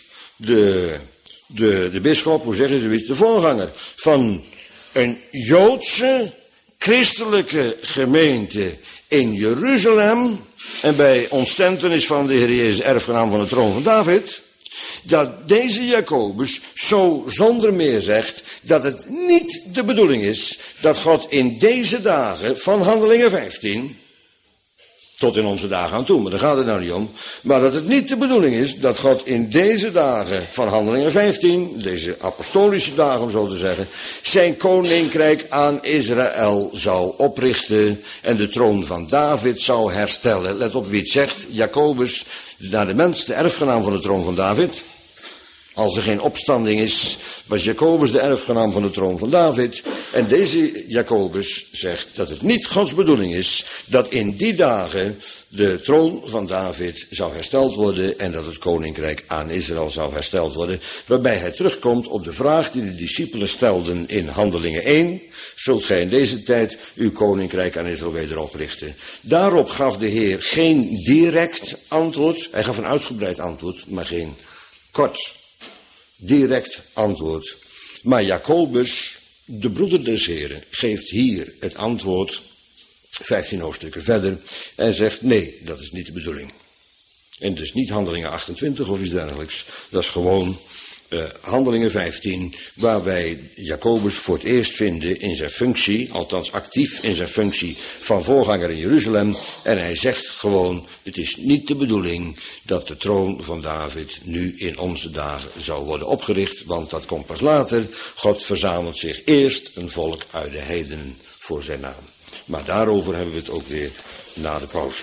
de bisschop, hoe zeggen ze, de voorganger van een Joodse christelijke gemeente in Jeruzalem, en bij ontstentenis van de Heer Jezus erfgenaam van de troon van David, dat deze Jacobus zo zonder meer zegt dat het niet de bedoeling is dat God in deze dagen van Handelingen 15, tot in onze dagen aan toe, maar daar gaat het nou niet om, maar dat het niet de bedoeling is dat God in deze dagen van Handelingen 15, deze apostolische dagen om zo te zeggen, zijn koninkrijk aan Israël zou oprichten en de troon van David zou herstellen. Let op wie het zegt, Jacobus, naar de mens, de erfgenaam van de troon van David. Als er geen opstanding is, was Jacobus de erfgenaam van de troon van David. En deze Jacobus zegt dat het niet Gods bedoeling is dat in die dagen de troon van David zou hersteld worden en dat het koninkrijk aan Israël zou hersteld worden. Waarbij hij terugkomt op de vraag die de discipelen stelden in Handelingen 1. Zult gij in deze tijd uw koninkrijk aan Israël weder oprichten? Daarop gaf de Heer geen direct antwoord. Hij gaf een uitgebreid antwoord, maar geen kort direct antwoord. Maar Jacobus, de broeder des Heren, geeft hier het antwoord, 15 hoofdstukken verder, en zegt nee, dat is niet de bedoeling. En dus niet Handelingen 28 of iets dergelijks, dat is gewoon Handelingen 15, waar wij Jacobus voor het eerst vinden in zijn functie, althans actief in zijn functie van voorganger in Jeruzalem. En hij zegt gewoon, het is niet de bedoeling dat de troon van David nu in onze dagen zou worden opgericht, want dat komt pas later. God verzamelt zich eerst een volk uit de heidenen voor zijn naam. Maar daarover hebben we het ook weer na de pauze.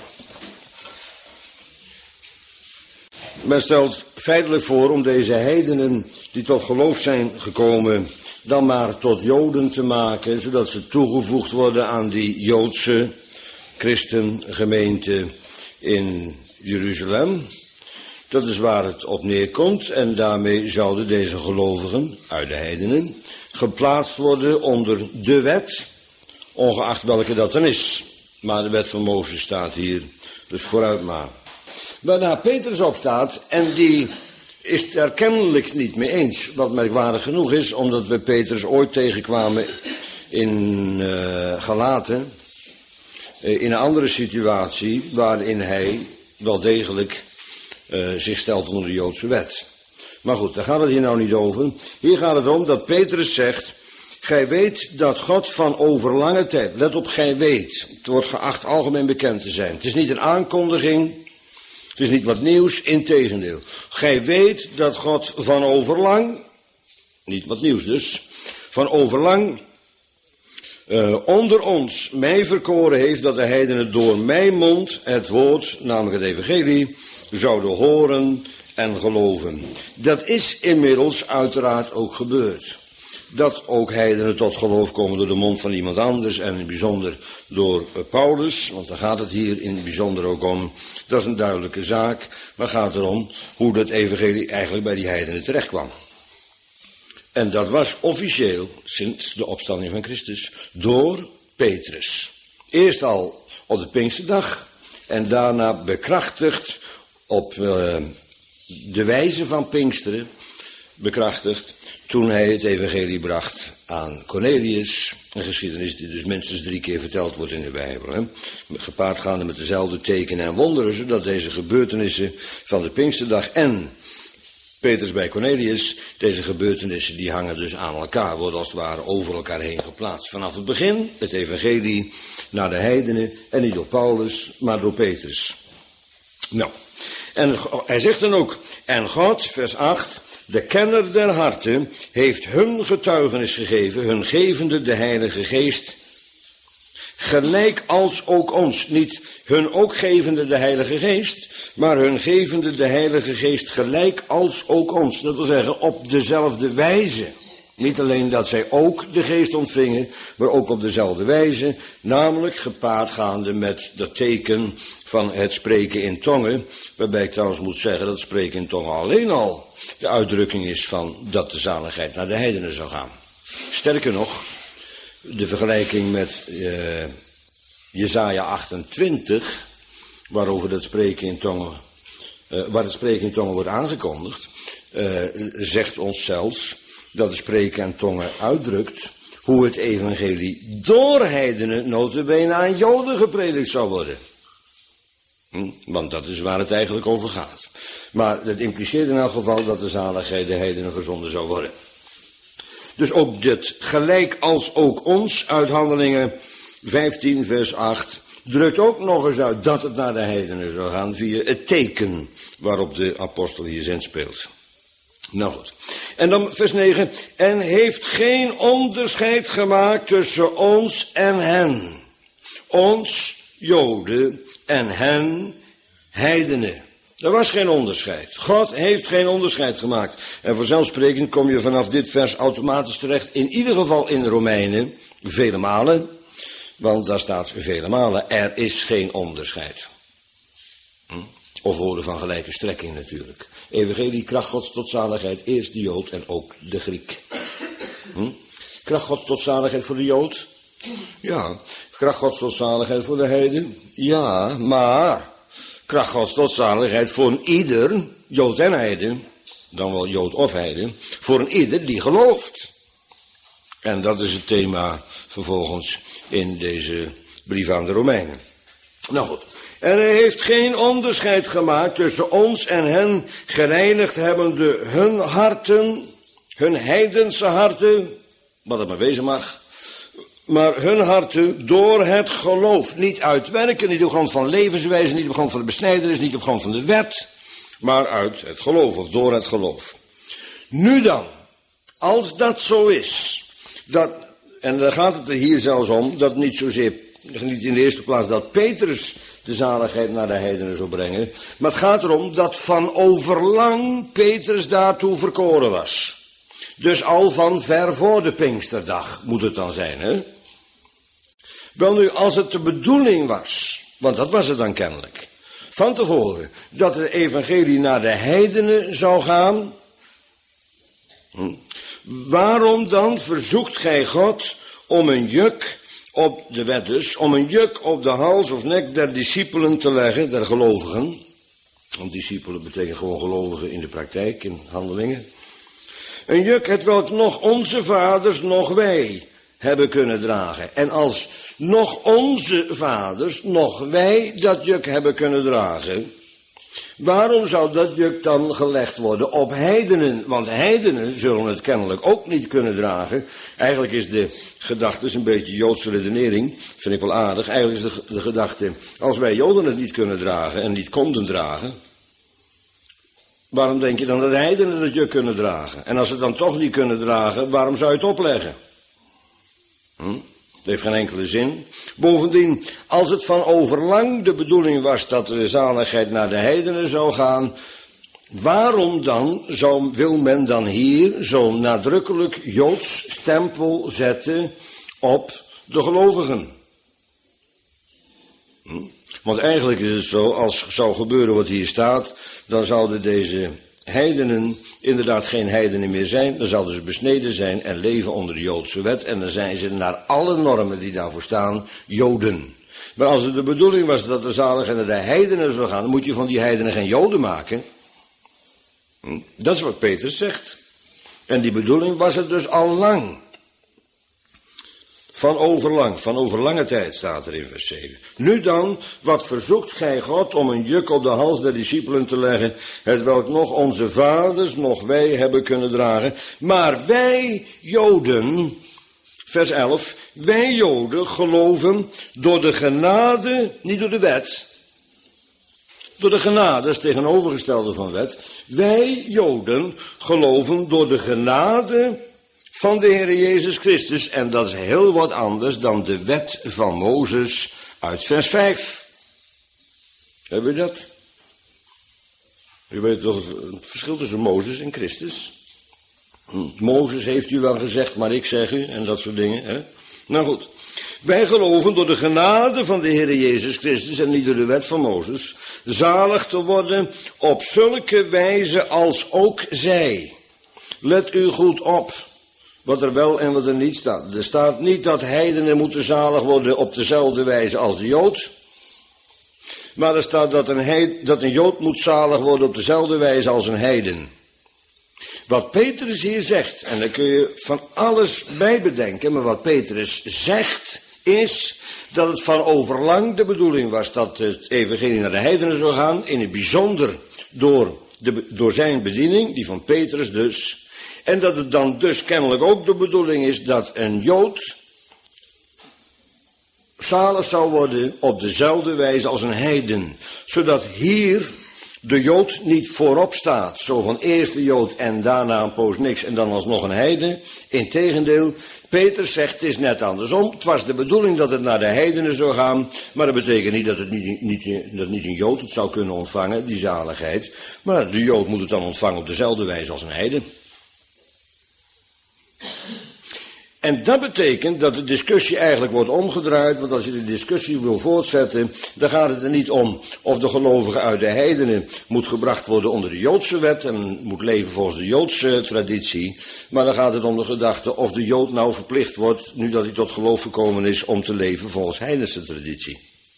Men stelt feitelijk voor om deze heidenen die tot geloof zijn gekomen dan maar tot Joden te maken, zodat ze toegevoegd worden aan die Joodse christengemeente in Jeruzalem. Dat is waar het op neerkomt en daarmee zouden deze gelovigen uit de heidenen geplaatst worden onder de wet, ongeacht welke dat dan is. Maar de wet van Mozes staat hier, dus vooruit maar. Waarna Petrus opstaat en die is het er kennelijk niet mee eens. Wat merkwaardig genoeg is, omdat we Petrus ooit tegenkwamen in Galaten. In een andere situatie waarin hij wel degelijk zich stelt onder de Joodse wet. Maar goed, daar gaat het hier nou niet over. Hier gaat het om dat Petrus zegt, gij weet dat God van overlange tijd, let op, gij weet, het wordt geacht algemeen bekend te zijn. Het is niet een aankondiging. Het is niet wat nieuws, integendeel. Gij weet dat God van overlang, niet wat nieuws dus, van overlang onder ons mij verkoren heeft dat de heidenen door mijn mond het woord, namelijk het evangelie, zouden horen en geloven. Dat is inmiddels uiteraard ook gebeurd. Dat ook heidenen tot geloof komen door de mond van iemand anders en in het bijzonder door Paulus, want daar gaat het hier in het bijzonder ook om. Dat is een duidelijke zaak, maar gaat erom hoe dat evangelie eigenlijk bij die heidenen terecht kwam. En dat was officieel, sinds de opstanding van Christus, door Petrus. Eerst al op de Pinksterdag en daarna bekrachtigd op de wijze van Pinksteren, bekrachtigd toen hij het evangelie bracht aan Cornelius. Een geschiedenis die dus minstens 3 keer verteld wordt in de Bijbel. Hè? Gepaard gaande met dezelfde tekenen en wonderen, zodat deze gebeurtenissen van de Pinksterdag en Petrus bij Cornelius, deze gebeurtenissen die hangen dus aan elkaar, worden als het ware over elkaar heen geplaatst. Vanaf het begin, het evangelie naar de heidenen en niet door Paulus, maar door Petrus. Nou, en hij zegt dan ook, en God, vers 8, de kenner der harten heeft hun getuigenis gegeven, hun gevende de Heilige Geest, gelijk als ook ons. Niet hun ook gevende de Heilige Geest, maar hun gevende de Heilige Geest gelijk als ook ons. Dat wil zeggen, op dezelfde wijze. Niet alleen dat zij ook de Geest ontvingen, maar ook op dezelfde wijze. Namelijk gepaard gaande met dat teken van het spreken in tongen. Waarbij ik trouwens moet zeggen dat spreken in tongen alleen al de uitdrukking is van dat de zaligheid naar de heidenen zou gaan. Sterker nog, de vergelijking met Jesaja 28, waarover dat spreken in tongen, waar het spreken in tongen wordt aangekondigd, zegt ons zelfs dat het spreken in tongen uitdrukt hoe het evangelie door heidenen nota bene aan Joden gepredikt zou worden. Want dat is waar het eigenlijk over gaat. Maar dat impliceert in elk geval dat de zaligheid de heidenen gezonden zou worden. Dus ook dit, gelijk als ook ons, uit Handelingen 15 vers 8, drukt ook nog eens uit dat het naar de heidenen zou gaan via het teken waarop de apostel hier zinspeelt. Nou goed. En dan vers 9, en heeft geen onderscheid gemaakt tussen ons en hen. Ons, Joden, en hen, heidenen. Er was geen onderscheid. God heeft geen onderscheid gemaakt. En vanzelfsprekend kom je vanaf dit vers automatisch terecht, in ieder geval in Romeinen, vele malen. Want daar staat vele malen, er is geen onderscheid. Of woorden van gelijke strekking natuurlijk. Evangelie, kracht Gods tot zaligheid, eerst de Jood en ook de Griek. Kracht Gods tot zaligheid voor de Jood? Ja. Kracht Gods tot zaligheid voor de heiden? Ja, maar kracht Gods tot zaligheid voor een ieder, Jood en heiden, dan wel Jood of heiden, voor een ieder die gelooft. En dat is het thema vervolgens in deze brief aan de Romeinen. Nou goed. En hij heeft geen onderscheid gemaakt tussen ons en hen, gereinigd hebbende hun harten, hun heidense harten, wat het maar wezen mag, maar hun harten door het geloof. Niet uit werken, niet op grond van levenswijze, niet op grond van de besnijdenis, niet op grond van de wet, maar uit het geloof of door het geloof. Nu dan, als dat zo is, en daar gaat het er hier zelfs om, dat niet zozeer, niet in de eerste plaats dat Petrus de zaligheid naar de heidenen zou brengen, maar het gaat erom dat van overlang Petrus daartoe verkoren was. Dus al van ver voor de Pinksterdag moet het dan zijn, hè? Wel nu, als het de bedoeling was, want dat was het dan kennelijk, van tevoren, dat het evangelie naar de heidenen zou gaan, waarom dan verzoekt gij God om een juk op de wet dus, om een juk op de hals of nek der discipelen te leggen, der gelovigen. Want discipelen betekent gewoon gelovigen in de praktijk, in handelingen. Een juk hetwelk nog onze vaders, nog wij hebben kunnen dragen. En als nog onze vaders, nog wij dat juk hebben kunnen dragen, waarom zou dat juk dan gelegd worden op heidenen? Want heidenen zullen het kennelijk ook niet kunnen dragen. Eigenlijk is de gedachte, is een beetje Joodse redenering, vind ik wel aardig. Eigenlijk is de gedachte, als wij Joden het niet kunnen dragen en niet konden dragen, waarom denk je dan dat de heidenen dat juk kunnen dragen? En als ze het dan toch niet kunnen dragen, waarom zou je het opleggen? Dat heeft geen enkele zin. Bovendien, als het van overlang de bedoeling was dat de zaligheid naar de heidenen zou gaan, waarom dan wil men dan hier zo'n nadrukkelijk Joods stempel zetten op de gelovigen? Want eigenlijk is het zo, als zou gebeuren wat hier staat, dan zouden deze heidenen inderdaad geen heidenen meer zijn. Dan zouden ze besneden zijn en leven onder de Joodse wet. En dan zijn ze naar alle normen die daarvoor staan, Joden. Maar als het de bedoeling was dat de zaligheid naar de heidenen zou gaan, dan moet je van die heidenen geen Joden maken. Dat is wat Petrus zegt. En die bedoeling was het dus al lang. Van overlange tijd staat er in vers 7. Nu dan, wat verzoekt gij God om een juk op de hals der discipelen te leggen, hetwelk nog onze vaders, nog wij hebben kunnen dragen. Maar wij Joden, vers 11, wij Joden geloven door de genade, niet door de wet. Door de genade, dat is het tegenovergestelde van wet. Wij Joden geloven door de genade van de Heer Jezus Christus. En dat is heel wat anders dan de wet van Mozes uit vers 5. Hebben we dat? U weet toch het verschil tussen Mozes en Christus? Mozes heeft u wel gezegd, maar ik zeg u, en dat soort dingen. Hè? Nou goed. Wij geloven door de genade van de Heer Jezus Christus en niet door de wet van Mozes, zalig te worden op zulke wijze als ook zij. Let u goed op, wat er wel en wat er niet staat. Er staat niet dat heidenen moeten zalig worden op dezelfde wijze als de Jood. Maar er staat dat een Jood moet zalig worden op dezelfde wijze als een heiden. Wat Petrus hier zegt, en daar kun je van alles bij bedenken, maar wat Petrus zegt is dat het van overlang de bedoeling was dat het evangelie naar de heidenen zou gaan, in het bijzonder door zijn bediening, die van Petrus dus, en dat het dan dus kennelijk ook de bedoeling is dat een Jood zalig zou worden op dezelfde wijze als een heiden, zodat hier de Jood niet voorop staat, zo van eerst de Jood en daarna een poos niks en dan alsnog een heiden. Integendeel, Petrus zegt het is net andersom. Het was de bedoeling dat het naar de heidenen zou gaan, maar dat betekent niet dat het niet een Jood het zou kunnen ontvangen, die zaligheid. Maar de Jood moet het dan ontvangen op dezelfde wijze als een heiden. En dat betekent dat de discussie eigenlijk wordt omgedraaid, want als je de discussie wil voortzetten, dan gaat het er niet om of de gelovige uit de heidenen moet gebracht worden onder de Joodse wet en moet leven volgens de Joodse traditie, maar dan gaat het om de gedachte of de Jood nou verplicht wordt, nu dat hij tot geloof gekomen is, om te leven volgens heidense traditie.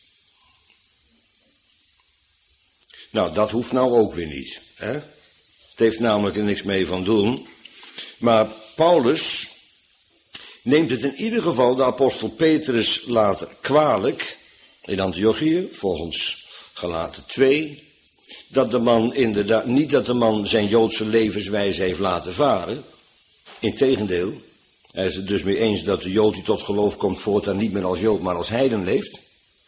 Nou, dat hoeft nou ook weer niet. Hè? Het heeft namelijk er niks mee van doen, maar Paulus neemt het in ieder geval de apostel Petrus later kwalijk, in Antiochië, volgens Galaten 2, dat de man inderdaad, niet dat de man zijn Joodse levenswijze heeft laten varen, integendeel, hij is het dus mee eens dat de Jood die tot geloof komt voortaan niet meer als Jood, maar als heiden leeft.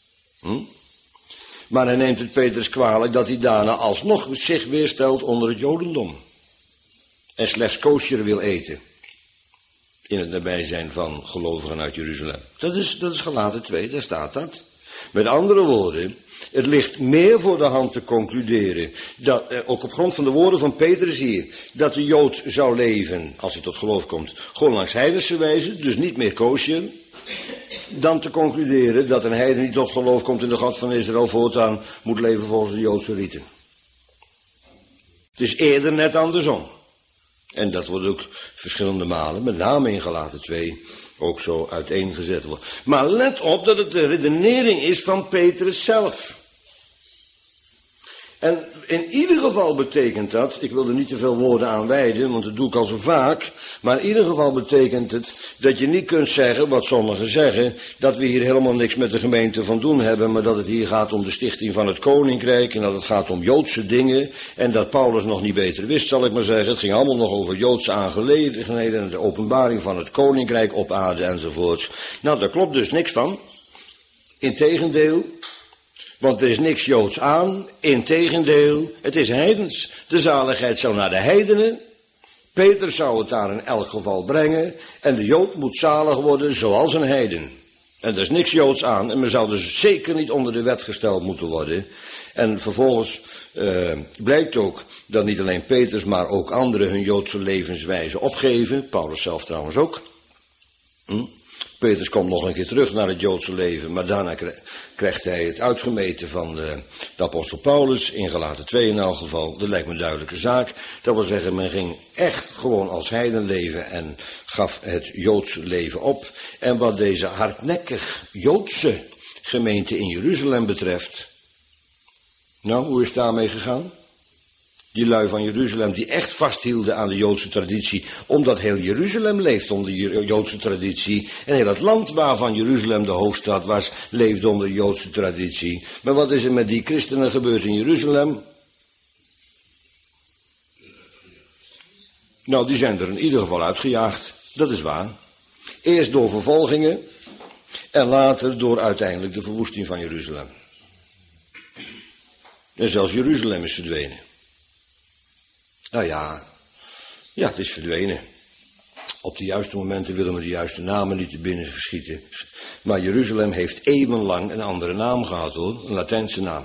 Maar hij neemt het Petrus kwalijk dat hij daarna alsnog zich weerstelt onder het Jodendom en slechts kosher wil eten in het nabijzijn van gelovigen uit Jeruzalem. Dat is Galaten 2, daar staat dat. Met andere woorden, het ligt meer voor de hand te concluderen, dat, ook op grond van de woorden van Petrus hier, dat de Jood zou leven, als hij tot geloof komt, gewoon langs heidense wijze, dus niet meer kosher, dan te concluderen dat een heiden die tot geloof komt in de God van Israël voortaan moet leven volgens de Joodse riten. Het is eerder net andersom. En dat wordt ook verschillende malen, met name in Galaten 2, ook zo uiteengezet wordt. Maar let op dat het de redenering is van Petrus zelf. En in ieder geval betekent dat, ik wil er niet te veel woorden aan wijden, want dat doe ik al zo vaak, maar in ieder geval betekent het dat je niet kunt zeggen, wat sommigen zeggen, dat we hier helemaal niks met de gemeente van doen hebben, maar dat het hier gaat om de stichting van het koninkrijk en dat het gaat om Joodse dingen en dat Paulus nog niet beter wist, zal ik maar zeggen. Het ging allemaal nog over Joodse aangelegenheden en de openbaring van het koninkrijk op aarde enzovoorts. Nou, daar klopt dus niks van. Integendeel. Want er is niks Joods aan, integendeel, het is heidens. De zaligheid zou naar de heidenen, Peter zou het daar in elk geval brengen, en de Jood moet zalig worden zoals een heiden. En er is niks Joods aan, en men zou dus zeker niet onder de wet gesteld moeten worden. En vervolgens blijkt ook dat niet alleen Peters, maar ook anderen hun Joodse levenswijze opgeven, Paulus zelf trouwens ook. Petrus komt nog een keer terug naar het Joodse leven, maar daarna krijgt hij het uitgemeten van de apostel Paulus, in Galaten 2 in elk geval. Dat lijkt me een duidelijke zaak. Dat wil zeggen, men ging echt gewoon als heiden leven en gaf het Joodse leven op. En wat deze hardnekkig Joodse gemeente in Jeruzalem betreft. Nou, hoe is het daarmee gegaan? Die lui van Jeruzalem die echt vasthielden aan de Joodse traditie, omdat heel Jeruzalem leeft onder de Joodse traditie. En heel het land waarvan Jeruzalem de hoofdstad was, leefde onder de Joodse traditie. Maar wat is er met die christenen gebeurd in Jeruzalem? Nou, die zijn er in ieder geval uitgejaagd, dat is waar. Eerst door vervolgingen en later door uiteindelijk de verwoesting van Jeruzalem. En zelfs Jeruzalem is verdwenen. Nou ja, het is verdwenen. Op de juiste momenten willen we de juiste namen niet te binnen schieten. Maar Jeruzalem heeft eeuwenlang een andere naam gehad hoor, een Latijnse naam.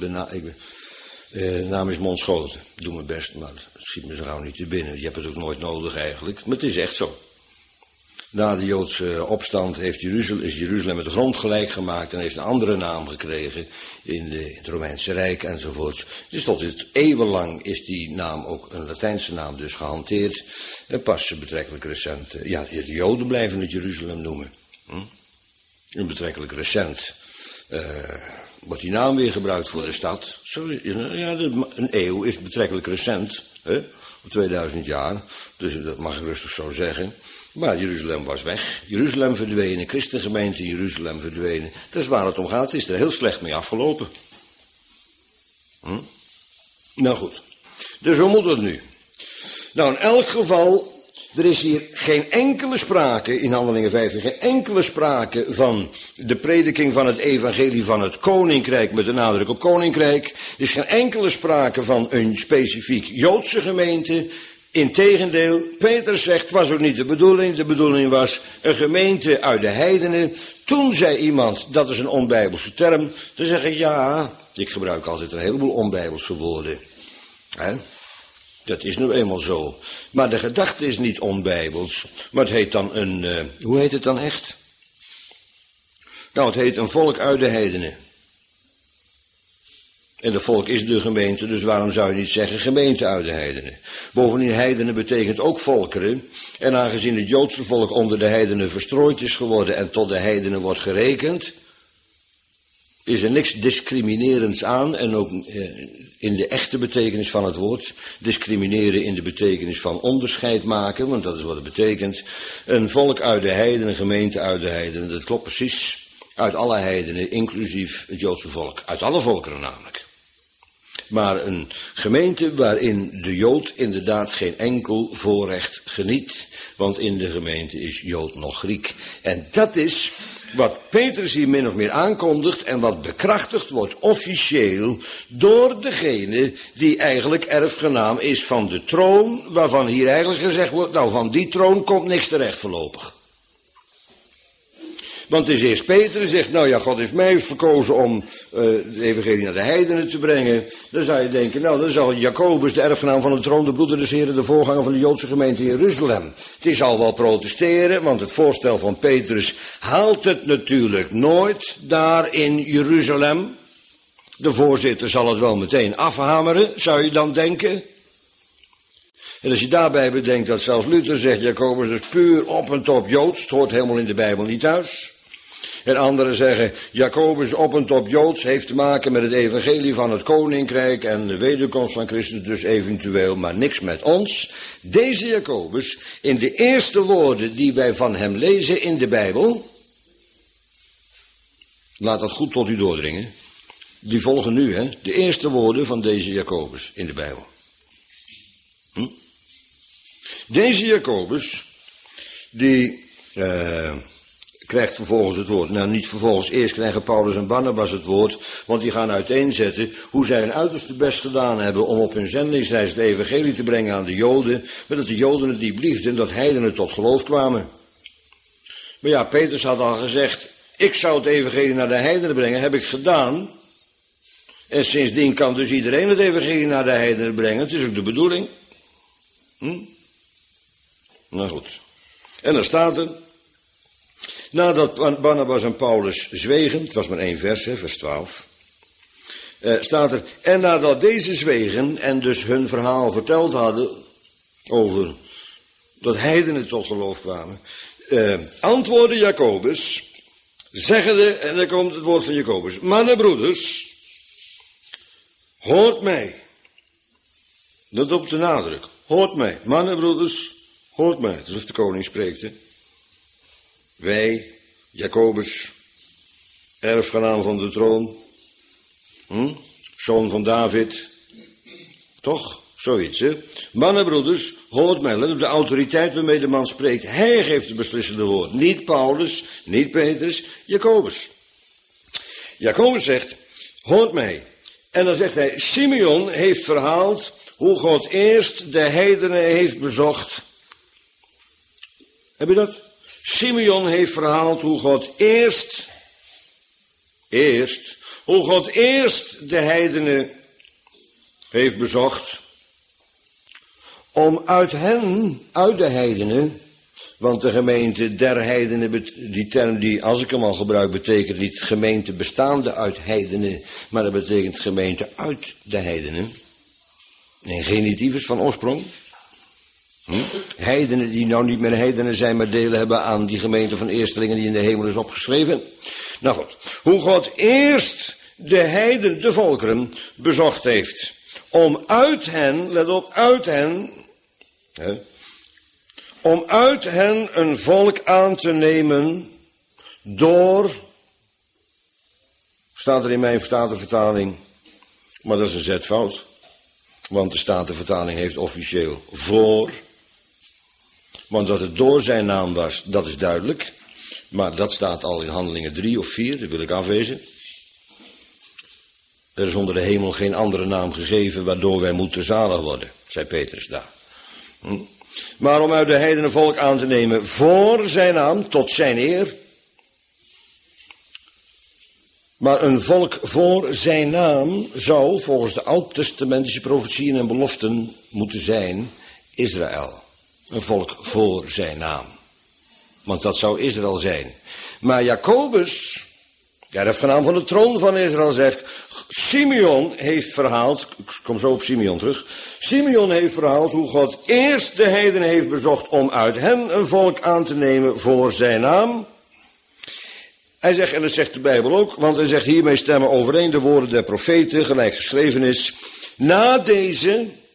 De naam is Monschoten. Ik doe mijn best, maar het schiet me zo gauw niet te binnen. Je hebt het ook nooit nodig eigenlijk, maar het is echt zo. Na de Joodse opstand is Jeruzalem met de grond gelijk gemaakt en heeft een andere naam gekregen in het Romeinse Rijk enzovoorts. Dus tot eeuwenlang is die naam ook een Latijnse naam dus gehanteerd. En pas betrekkelijk recent, de Joden blijven het Jeruzalem noemen. En betrekkelijk recent wordt die naam weer gebruikt voor de stad. Een eeuw is betrekkelijk recent, 2000 jaar, dus dat mag ik rustig zo zeggen. Maar Jeruzalem was weg. Jeruzalem verdwenen. Christengemeente in Jeruzalem verdwenen. Dat is waar het om gaat. Het is er heel slecht mee afgelopen. Nou goed. Dus hoe moet het nu? Nou, in elk geval, er is hier geen enkele sprake, in Handelingen 15, geen enkele sprake van de prediking van het evangelie van het koninkrijk, met de nadruk op koninkrijk. Er is geen enkele sprake van een specifiek Joodse gemeente. Integendeel, Petrus zegt, het was ook niet de bedoeling was een gemeente uit de heidenen. Toen zei iemand, dat is een onbijbelse term, te zeggen, ja, ik gebruik altijd een heleboel onbijbelse woorden. Dat is nu eenmaal zo. Maar de gedachte is niet onbijbels, maar het heet dan hoe heet het dan echt? Nou, het heet een volk uit de heidenen. En dat volk is de gemeente, dus waarom zou je niet zeggen gemeente uit de heidenen? Bovendien, heidenen betekent ook volkeren. En aangezien het Joodse volk onder de heidenen verstrooid is geworden en tot de heidenen wordt gerekend, is er niks discriminerends aan. En ook in de echte betekenis van het woord, discrimineren in de betekenis van onderscheid maken, want dat is wat het betekent. Een volk uit de heidenen, een gemeente uit de heidenen, dat klopt precies. Uit alle heidenen, inclusief het Joodse volk. Uit alle volkeren namelijk. Maar een gemeente waarin de Jood inderdaad geen enkel voorrecht geniet. Want in de gemeente is Jood nog Griek. En dat is wat Petrus hier min of meer aankondigt en wat bekrachtigd wordt officieel door degene die eigenlijk erfgenaam is van de troon, waarvan hier eigenlijk gezegd wordt, nou van die troon komt niks terecht voorlopig. Want het is eerst Petrus zegt, nou ja, God heeft mij verkozen om de evangelie naar de heidenen te brengen. Dan zou je denken, nou dan zal Jacobus, de erfgenaam van de troon, de broeder des Heren, de voorganger van de Joodse gemeente in Jeruzalem. Die zal wel protesteren, want het voorstel van Petrus haalt het natuurlijk nooit daar in Jeruzalem. De voorzitter zal het wel meteen afhameren, zou je dan denken. En als je daarbij bedenkt dat zelfs Luther zegt, Jacobus is puur op en top Joods, het hoort helemaal in de Bijbel niet thuis. En anderen zeggen, Jacobus op en top Joods heeft te maken met het evangelie van het koninkrijk en de wederkomst van Christus, dus eventueel, maar niks met ons. Deze Jacobus, in de eerste woorden die wij van hem lezen in de Bijbel, laat dat goed tot u doordringen, die volgen nu, de eerste woorden van deze Jacobus in de Bijbel. Deze Jacobus, die krijgt vervolgens het woord. Nou, niet vervolgens, eerst krijgen Paulus en Barnabas het woord, want die gaan uiteenzetten hoe zij hun uiterste best gedaan hebben om op hun zendingsreis het evangelie te brengen aan de Joden, maar dat de Joden het niet bliefden en dat heidenen tot geloof kwamen. Maar ja, Petrus had al gezegd, ik zou het evangelie naar de heidenen brengen, heb ik gedaan. En sindsdien kan dus iedereen het evangelie naar de heidenen brengen, het is ook de bedoeling. Nou goed. En dan staat er, nadat Barnabas en Paulus zwegen, het was maar 1 vers, vers 12, staat er, en nadat deze zwegen en dus hun verhaal verteld hadden over dat heidenen tot geloof kwamen, antwoordde Jacobus, Zeggende, en dan komt het woord van Jacobus. Mannen, broeders, hoort mij. Dat op de nadruk. Hoort mij. Mannen, broeders, hoort mij. Alsof de koning spreekt, hè. Wij, Jacobus, erfgenaam van de troon. Zoon van David. Toch? Zoiets, hè. Mannen, broeders, hoort mij. Let op de autoriteit waarmee de man spreekt. Hij geeft het beslissende woord. Niet Paulus, niet Petrus, Jacobus. Jacobus zegt, hoort mij. En dan zegt hij, Simeon heeft verhaald hoe God eerst de heidenen heeft bezocht. Heb je dat? Simeon heeft verhaald hoe God eerst de heidenen heeft bezocht. Om uit de heidenen, want de gemeente der heidenen, die term die, als ik hem al gebruik, betekent niet gemeente bestaande uit heidenen, maar dat betekent gemeente uit de heidenen. En genitief is van oorsprong. Heidenen die nou niet meer heidenen zijn, maar delen hebben aan die gemeente van eerstelingen die in de hemel is opgeschreven. Nou goed, hoe God eerst de heidenen, de volkeren, bezocht heeft. Om uit hen, let op, uit hen, om uit hen een volk aan te nemen door, staat er in mijn Statenvertaling, maar dat is een zetfout, want de Statenvertaling heeft officieel voor, want dat het door zijn naam was, dat is duidelijk, maar dat staat al in Handelingen 3 of 4, dat wil ik afwezen. Er is onder de hemel geen andere naam gegeven waardoor wij moeten zalig worden, zei Petrus daar. Maar om uit de heidenen volk aan te nemen voor zijn naam, tot zijn eer. Maar een volk voor zijn naam zou volgens de oud-testamentische profetieën en beloften moeten zijn Israël. Een volk voor zijn naam. Want dat zou Israël zijn. Maar Jacobus, de erfgenaam van de troon van Israël, zegt, Simeon heeft verhaald, ik kom zo op Simeon terug. Simeon heeft verhaald hoe God eerst de heidenen heeft bezocht om uit hen een volk aan te nemen voor zijn naam. Hij zegt, en dat zegt de Bijbel ook, want hij zegt hiermee stemmen overeen de woorden der profeten, gelijk geschreven is. Na deze,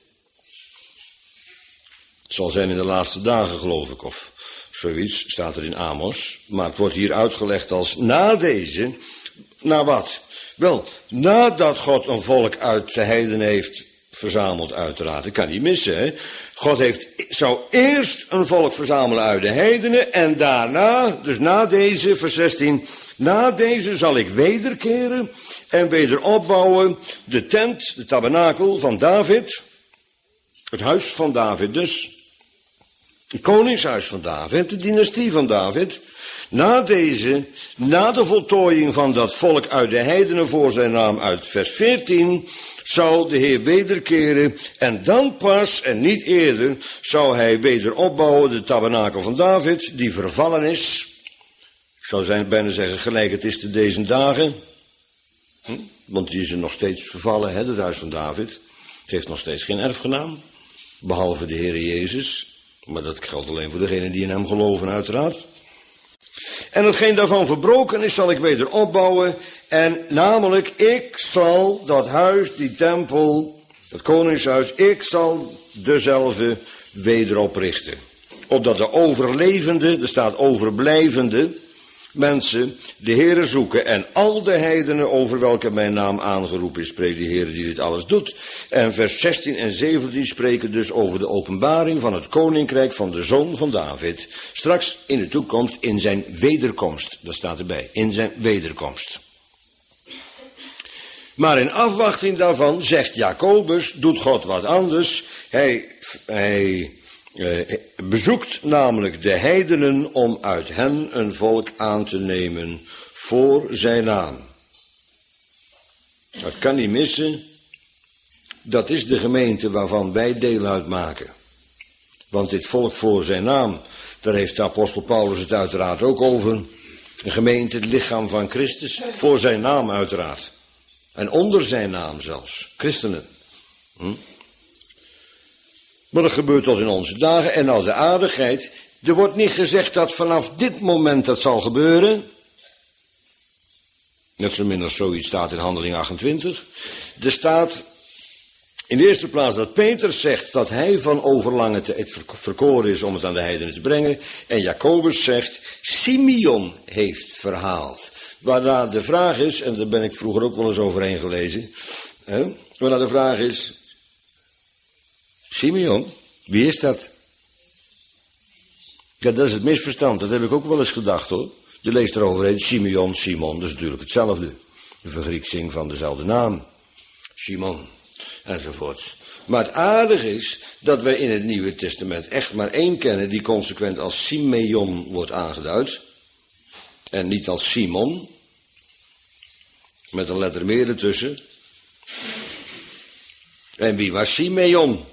het zal zijn in de laatste dagen geloof ik, of zoiets, staat er in Amos. Maar het wordt hier uitgelegd als na deze, na wat? Wel, nadat God een volk uit de heidenen heeft verzameld uiteraard, dat kan niet missen, hè. God zou eerst een volk verzamelen uit de heidenen en daarna, dus na deze, vers 16, na deze zal ik wederkeren en wederopbouwen de tent, de tabernakel van David, het huis van David dus, het koningshuis van David, de dynastie van David. Na deze, na de voltooiing van dat volk uit de heidenen voor zijn naam uit vers 14, zou de Heer wederkeren en dan pas en niet eerder zou hij wederopbouwen de tabernakel van David die vervallen is. Ik zou bijna zeggen gelijk het is te deze dagen. Want die is er nog steeds vervallen, hè, het huis van David. Het heeft nog steeds geen erfgenaam, behalve de Heer Jezus. Maar dat geldt alleen voor degenen die in hem geloven uiteraard. En hetgeen daarvan verbroken is, zal ik weder opbouwen. En namelijk, ik zal dat huis, die tempel, het koningshuis, ik zal dezelfde weder oprichten. Opdat de overlevende, er staat overblijvende, mensen de Heere zoeken en al de heidenen over welke mijn naam aangeroepen is, spreekt de Heere die dit alles doet. En vers 16 en 17 spreken dus over de openbaring van het koninkrijk van de zoon van David. Straks in de toekomst, in zijn wederkomst. Dat staat erbij, in zijn wederkomst. Maar in afwachting daarvan, zegt Jacobus, doet God wat anders. Hij bezoekt namelijk de heidenen om uit hen een volk aan te nemen voor zijn naam. Dat kan niet missen. Dat is de gemeente waarvan wij deel uitmaken. Want dit volk voor zijn naam, daar heeft de apostel Paulus het uiteraard ook over. Een gemeente, het lichaam van Christus, voor zijn naam uiteraard. En onder zijn naam zelfs, christenen. Maar dat gebeurt tot in onze dagen. En nou de aardigheid, er wordt niet gezegd dat vanaf dit moment dat zal gebeuren. Net zo min als zoiets staat in Handeling 28. Er staat in de eerste plaats dat Petrus zegt dat hij van overlange tijd verkoren is om het aan de heidenen te brengen. En Jacobus zegt, Simeon heeft verhaald. Waarna de vraag is, en daar ben ik vroeger ook wel eens overheen gelezen. Waarna de vraag is, Simeon, wie is dat? Ja, dat is het misverstand. Dat heb ik ook wel eens gedacht, hoor. Je leest eroverheen, Simeon, Simon, dat is natuurlijk hetzelfde. De vergrieksing van dezelfde naam. Simon, enzovoorts. Maar het aardige is dat wij in het Nieuwe Testament echt maar één kennen die consequent als Simeon wordt aangeduid. En niet als Simon. Met een letter meer ertussen. En wie was Simeon?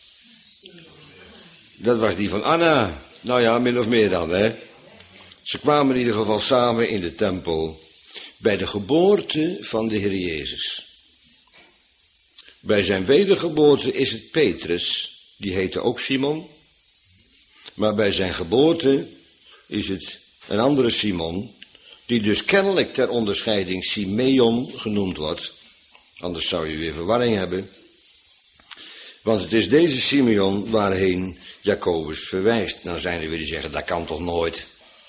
Dat was die van Anna. Nou ja, min of meer dan, hè. Ze kwamen in ieder geval samen in de tempel bij de geboorte van de Heer Jezus. Bij zijn wedergeboorte is het Petrus, die heette ook Simon. Maar bij zijn geboorte is het een andere Simon, die dus kennelijk ter onderscheiding Simeon genoemd wordt. Anders zou je weer verwarring hebben. Want het is deze Simeon waarheen Jacobus verwijst. Nou zijn er weer die zeggen, dat kan toch nooit.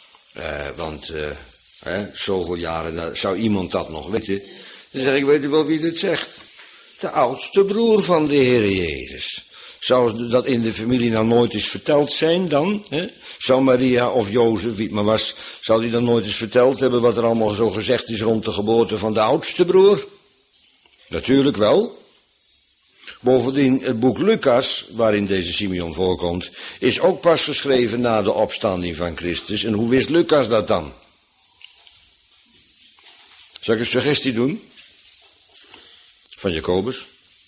Zoveel jaren zou iemand dat nog weten. Dan zeg ik, weet u wel wie dit zegt? De oudste broer van de Heer Jezus. Zou dat in de familie nou nooit eens verteld zijn dan? Zou Maria of Jozef, wie het maar was, zou die dan nooit eens verteld hebben wat er allemaal zo gezegd is rond de geboorte van de oudste broer? Natuurlijk wel. Bovendien, het boek Lucas, waarin deze Simeon voorkomt, is ook pas geschreven na de opstanding van Christus. En hoe wist Lucas dat dan? Zal ik een suggestie doen? Van Jacobus?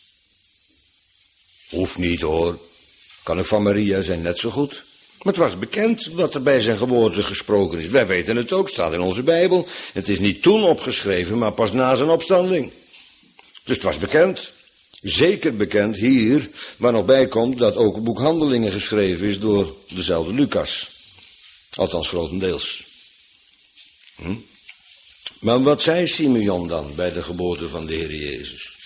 Hoeft niet hoor. Kan ook van Maria zijn, net zo goed. Maar het was bekend wat er bij zijn geboorte gesproken is. Wij weten het ook, staat in onze Bijbel. Het is niet toen opgeschreven, maar pas na zijn opstanding. Dus het was bekend. Zeker bekend hier, waar nog bij komt dat ook het boek Handelingen geschreven is door dezelfde Lucas. Althans grotendeels. Maar wat zei Simeon dan bij de geboorte van de Heer Jezus?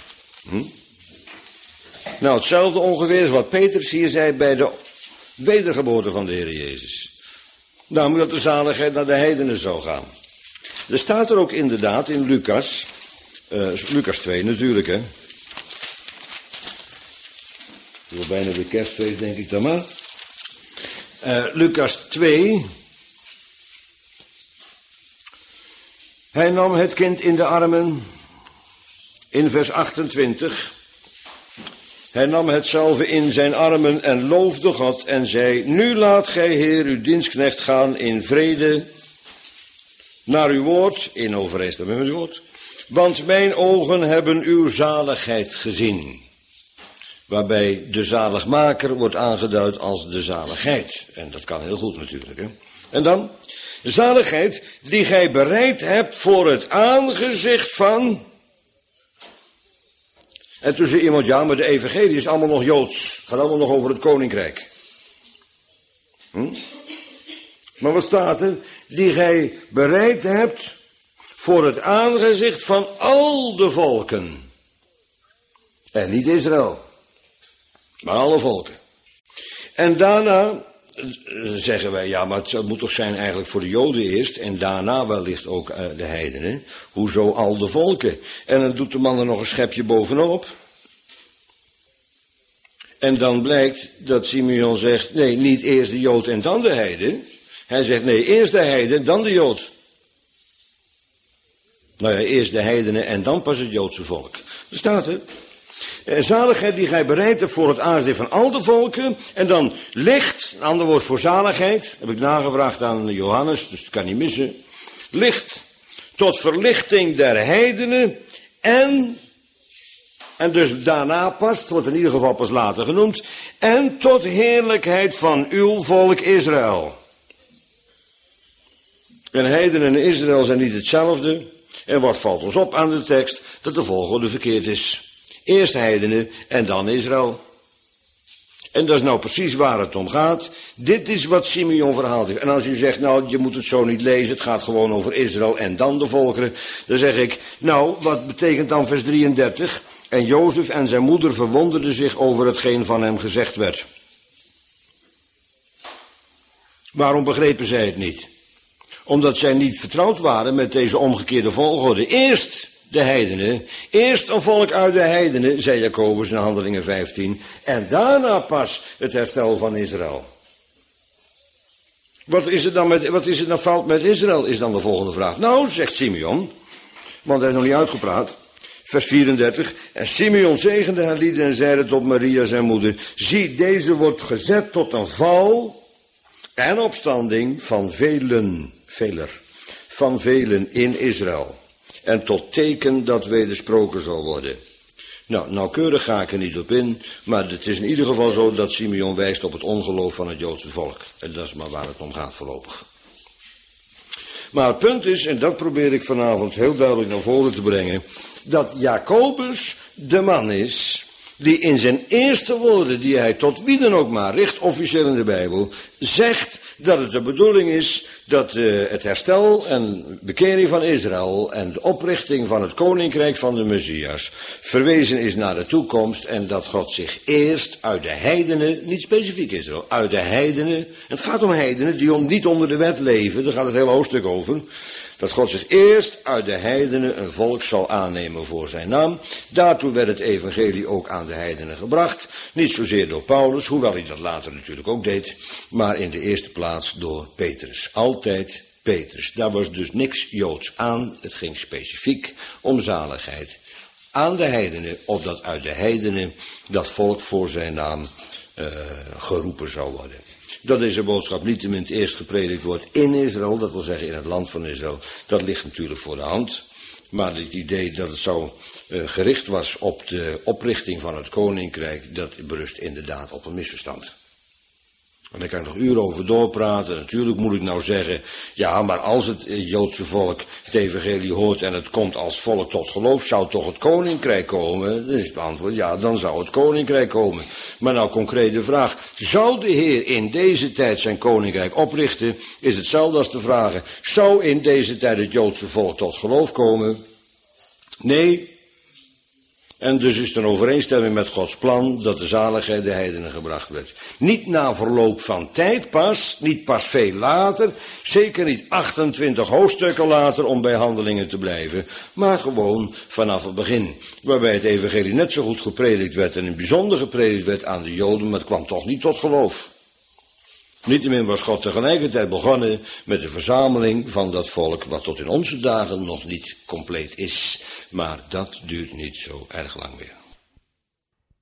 Nou, hetzelfde ongeveer is wat Petrus hier zei bij de wedergeboorte van de Heer Jezus. Namelijk dat de zaligheid naar de heidenen zou gaan. Er staat er ook inderdaad in Lucas, Lucas 2 natuurlijk, hè. Het wordt bijna de kerstfeest, denk ik dan maar. Lucas 2. Hij nam het kind in de armen. In vers 28. Hij nam hetzelfde in zijn armen en loofde God en zei: Nu laat gij, Heer, uw dienstknecht gaan in vrede naar uw woord, in overeenstemming met uw woord. Want mijn ogen hebben uw zaligheid gezien. Waarbij de zaligmaker wordt aangeduid als de zaligheid. En dat kan heel goed natuurlijk, hè. En dan, de zaligheid die gij bereid hebt voor het aangezicht van. En toen zei iemand, ja, maar de evangelie is allemaal nog Joods. Gaat allemaal nog over het koninkrijk. Maar wat staat er? Die gij bereid hebt voor het aangezicht van al de volken. En niet Israël. Maar alle volken. En daarna zeggen wij, ja, maar het moet toch zijn eigenlijk voor de Joden eerst. En daarna wellicht ook de heidenen. Hoezo al de volken? En dan doet de man er nog een schepje bovenop. En dan blijkt dat Simeon zegt, nee, niet eerst de Jood en dan de heiden. Hij zegt, nee, eerst de heiden, dan de Jood. Nou ja, eerst de heidenen en dan pas het Joodse volk. Er staat er. Zaligheid die gij bereid hebt voor het aangezicht van al de volken. En dan licht, een ander woord voor zaligheid. Heb ik nagevraagd aan Johannes, dus dat kan niet missen. Licht tot verlichting der heidenen. En dus daarna pas, het wordt in ieder geval pas later genoemd. En tot heerlijkheid van uw volk Israël. En heidenen en Israël zijn niet hetzelfde. En wat valt ons op aan de tekst? Dat de volgorde verkeerd is. Eerst heidenen en dan Israël. En dat is nou precies waar het om gaat. Dit is wat Simeon verhaald heeft. En als u zegt, nou, je moet het zo niet lezen, het gaat gewoon over Israël en dan de volkeren. Dan zeg ik, nou, wat betekent dan vers 33? En Jozef en zijn moeder verwonderden zich over hetgeen van hem gezegd werd. Waarom begrepen zij het niet? Omdat zij niet vertrouwd waren met deze omgekeerde volgorde. Eerst de heidenen, eerst een volk uit de heidenen, zei Jacobus in Handelingen 15, en daarna pas het herstel van Israël. Wat is er dan fout met Israël, is dan de volgende vraag. Nou, zegt Simeon, want hij is nog niet uitgepraat. Vers 34, en Simeon zegende haar lieden en zeide tot Maria zijn moeder, zie, deze wordt gezet tot een val en opstanding van velen in Israël. En tot teken dat wedersproken zal worden. Nou, nauwkeurig ga ik er niet op in, maar het is in ieder geval zo dat Simeon wijst op het ongeloof van het Joodse volk. En dat is maar waar het om gaat voorlopig. Maar het punt is, en dat probeer ik vanavond heel duidelijk naar voren te brengen, dat Jacobus de man is die in zijn eerste woorden, die hij tot wie dan ook maar richt, officieel in de Bijbel, zegt dat het de bedoeling is dat het herstel en bekering van Israël en de oprichting van het koninkrijk van de Messias verwezen is naar de toekomst en dat God zich eerst uit de heidenen, niet specifiek Israël, uit de heidenen, het gaat om heidenen die niet onder de wet leven, daar gaat het hele hoofdstuk over, dat God zich eerst uit de heidenen een volk zal aannemen voor zijn naam. Daartoe werd het evangelie ook aan de heidenen gebracht. Niet zozeer door Paulus, hoewel hij dat later natuurlijk ook deed, maar in de eerste plaats door Petrus. Altijd Petrus. Daar was dus niks Joods aan. Het ging specifiek om zaligheid aan de heidenen, opdat uit de heidenen dat volk voor zijn naam geroepen zou worden. Dat deze boodschap niettemin eerst gepredikt wordt in Israël, dat wil zeggen in het land van Israël, dat ligt natuurlijk voor de hand. Maar het idee dat het zo gericht was op de oprichting van het koninkrijk, dat berust inderdaad op een misverstand. En daar kan ik nog uren over doorpraten. Natuurlijk moet ik nou zeggen, ja, maar als het Joodse volk het evangelie hoort en het komt als volk tot geloof, zou toch het koninkrijk komen? Dan is het antwoord, ja, dan zou het koninkrijk komen. Maar nou, concrete vraag, zou de Heer in deze tijd zijn koninkrijk oprichten? Is hetzelfde als te vragen, zou in deze tijd het Joodse volk tot geloof komen? Nee. En dus is het een overeenstemming met Gods plan dat de zaligheid de heidenen gebracht werd. Niet na verloop van tijd pas, niet pas veel later, zeker niet 28 hoofdstukken later om bij Handelingen te blijven, maar gewoon vanaf het begin. Waarbij het evangelie net zo goed gepredikt werd en in het bijzonder gepredikt werd aan de Joden, maar het kwam toch niet tot geloof. Niettemin was God tegelijkertijd begonnen met de verzameling van dat volk, wat tot in onze dagen nog niet compleet is. Maar dat duurt niet zo erg lang meer.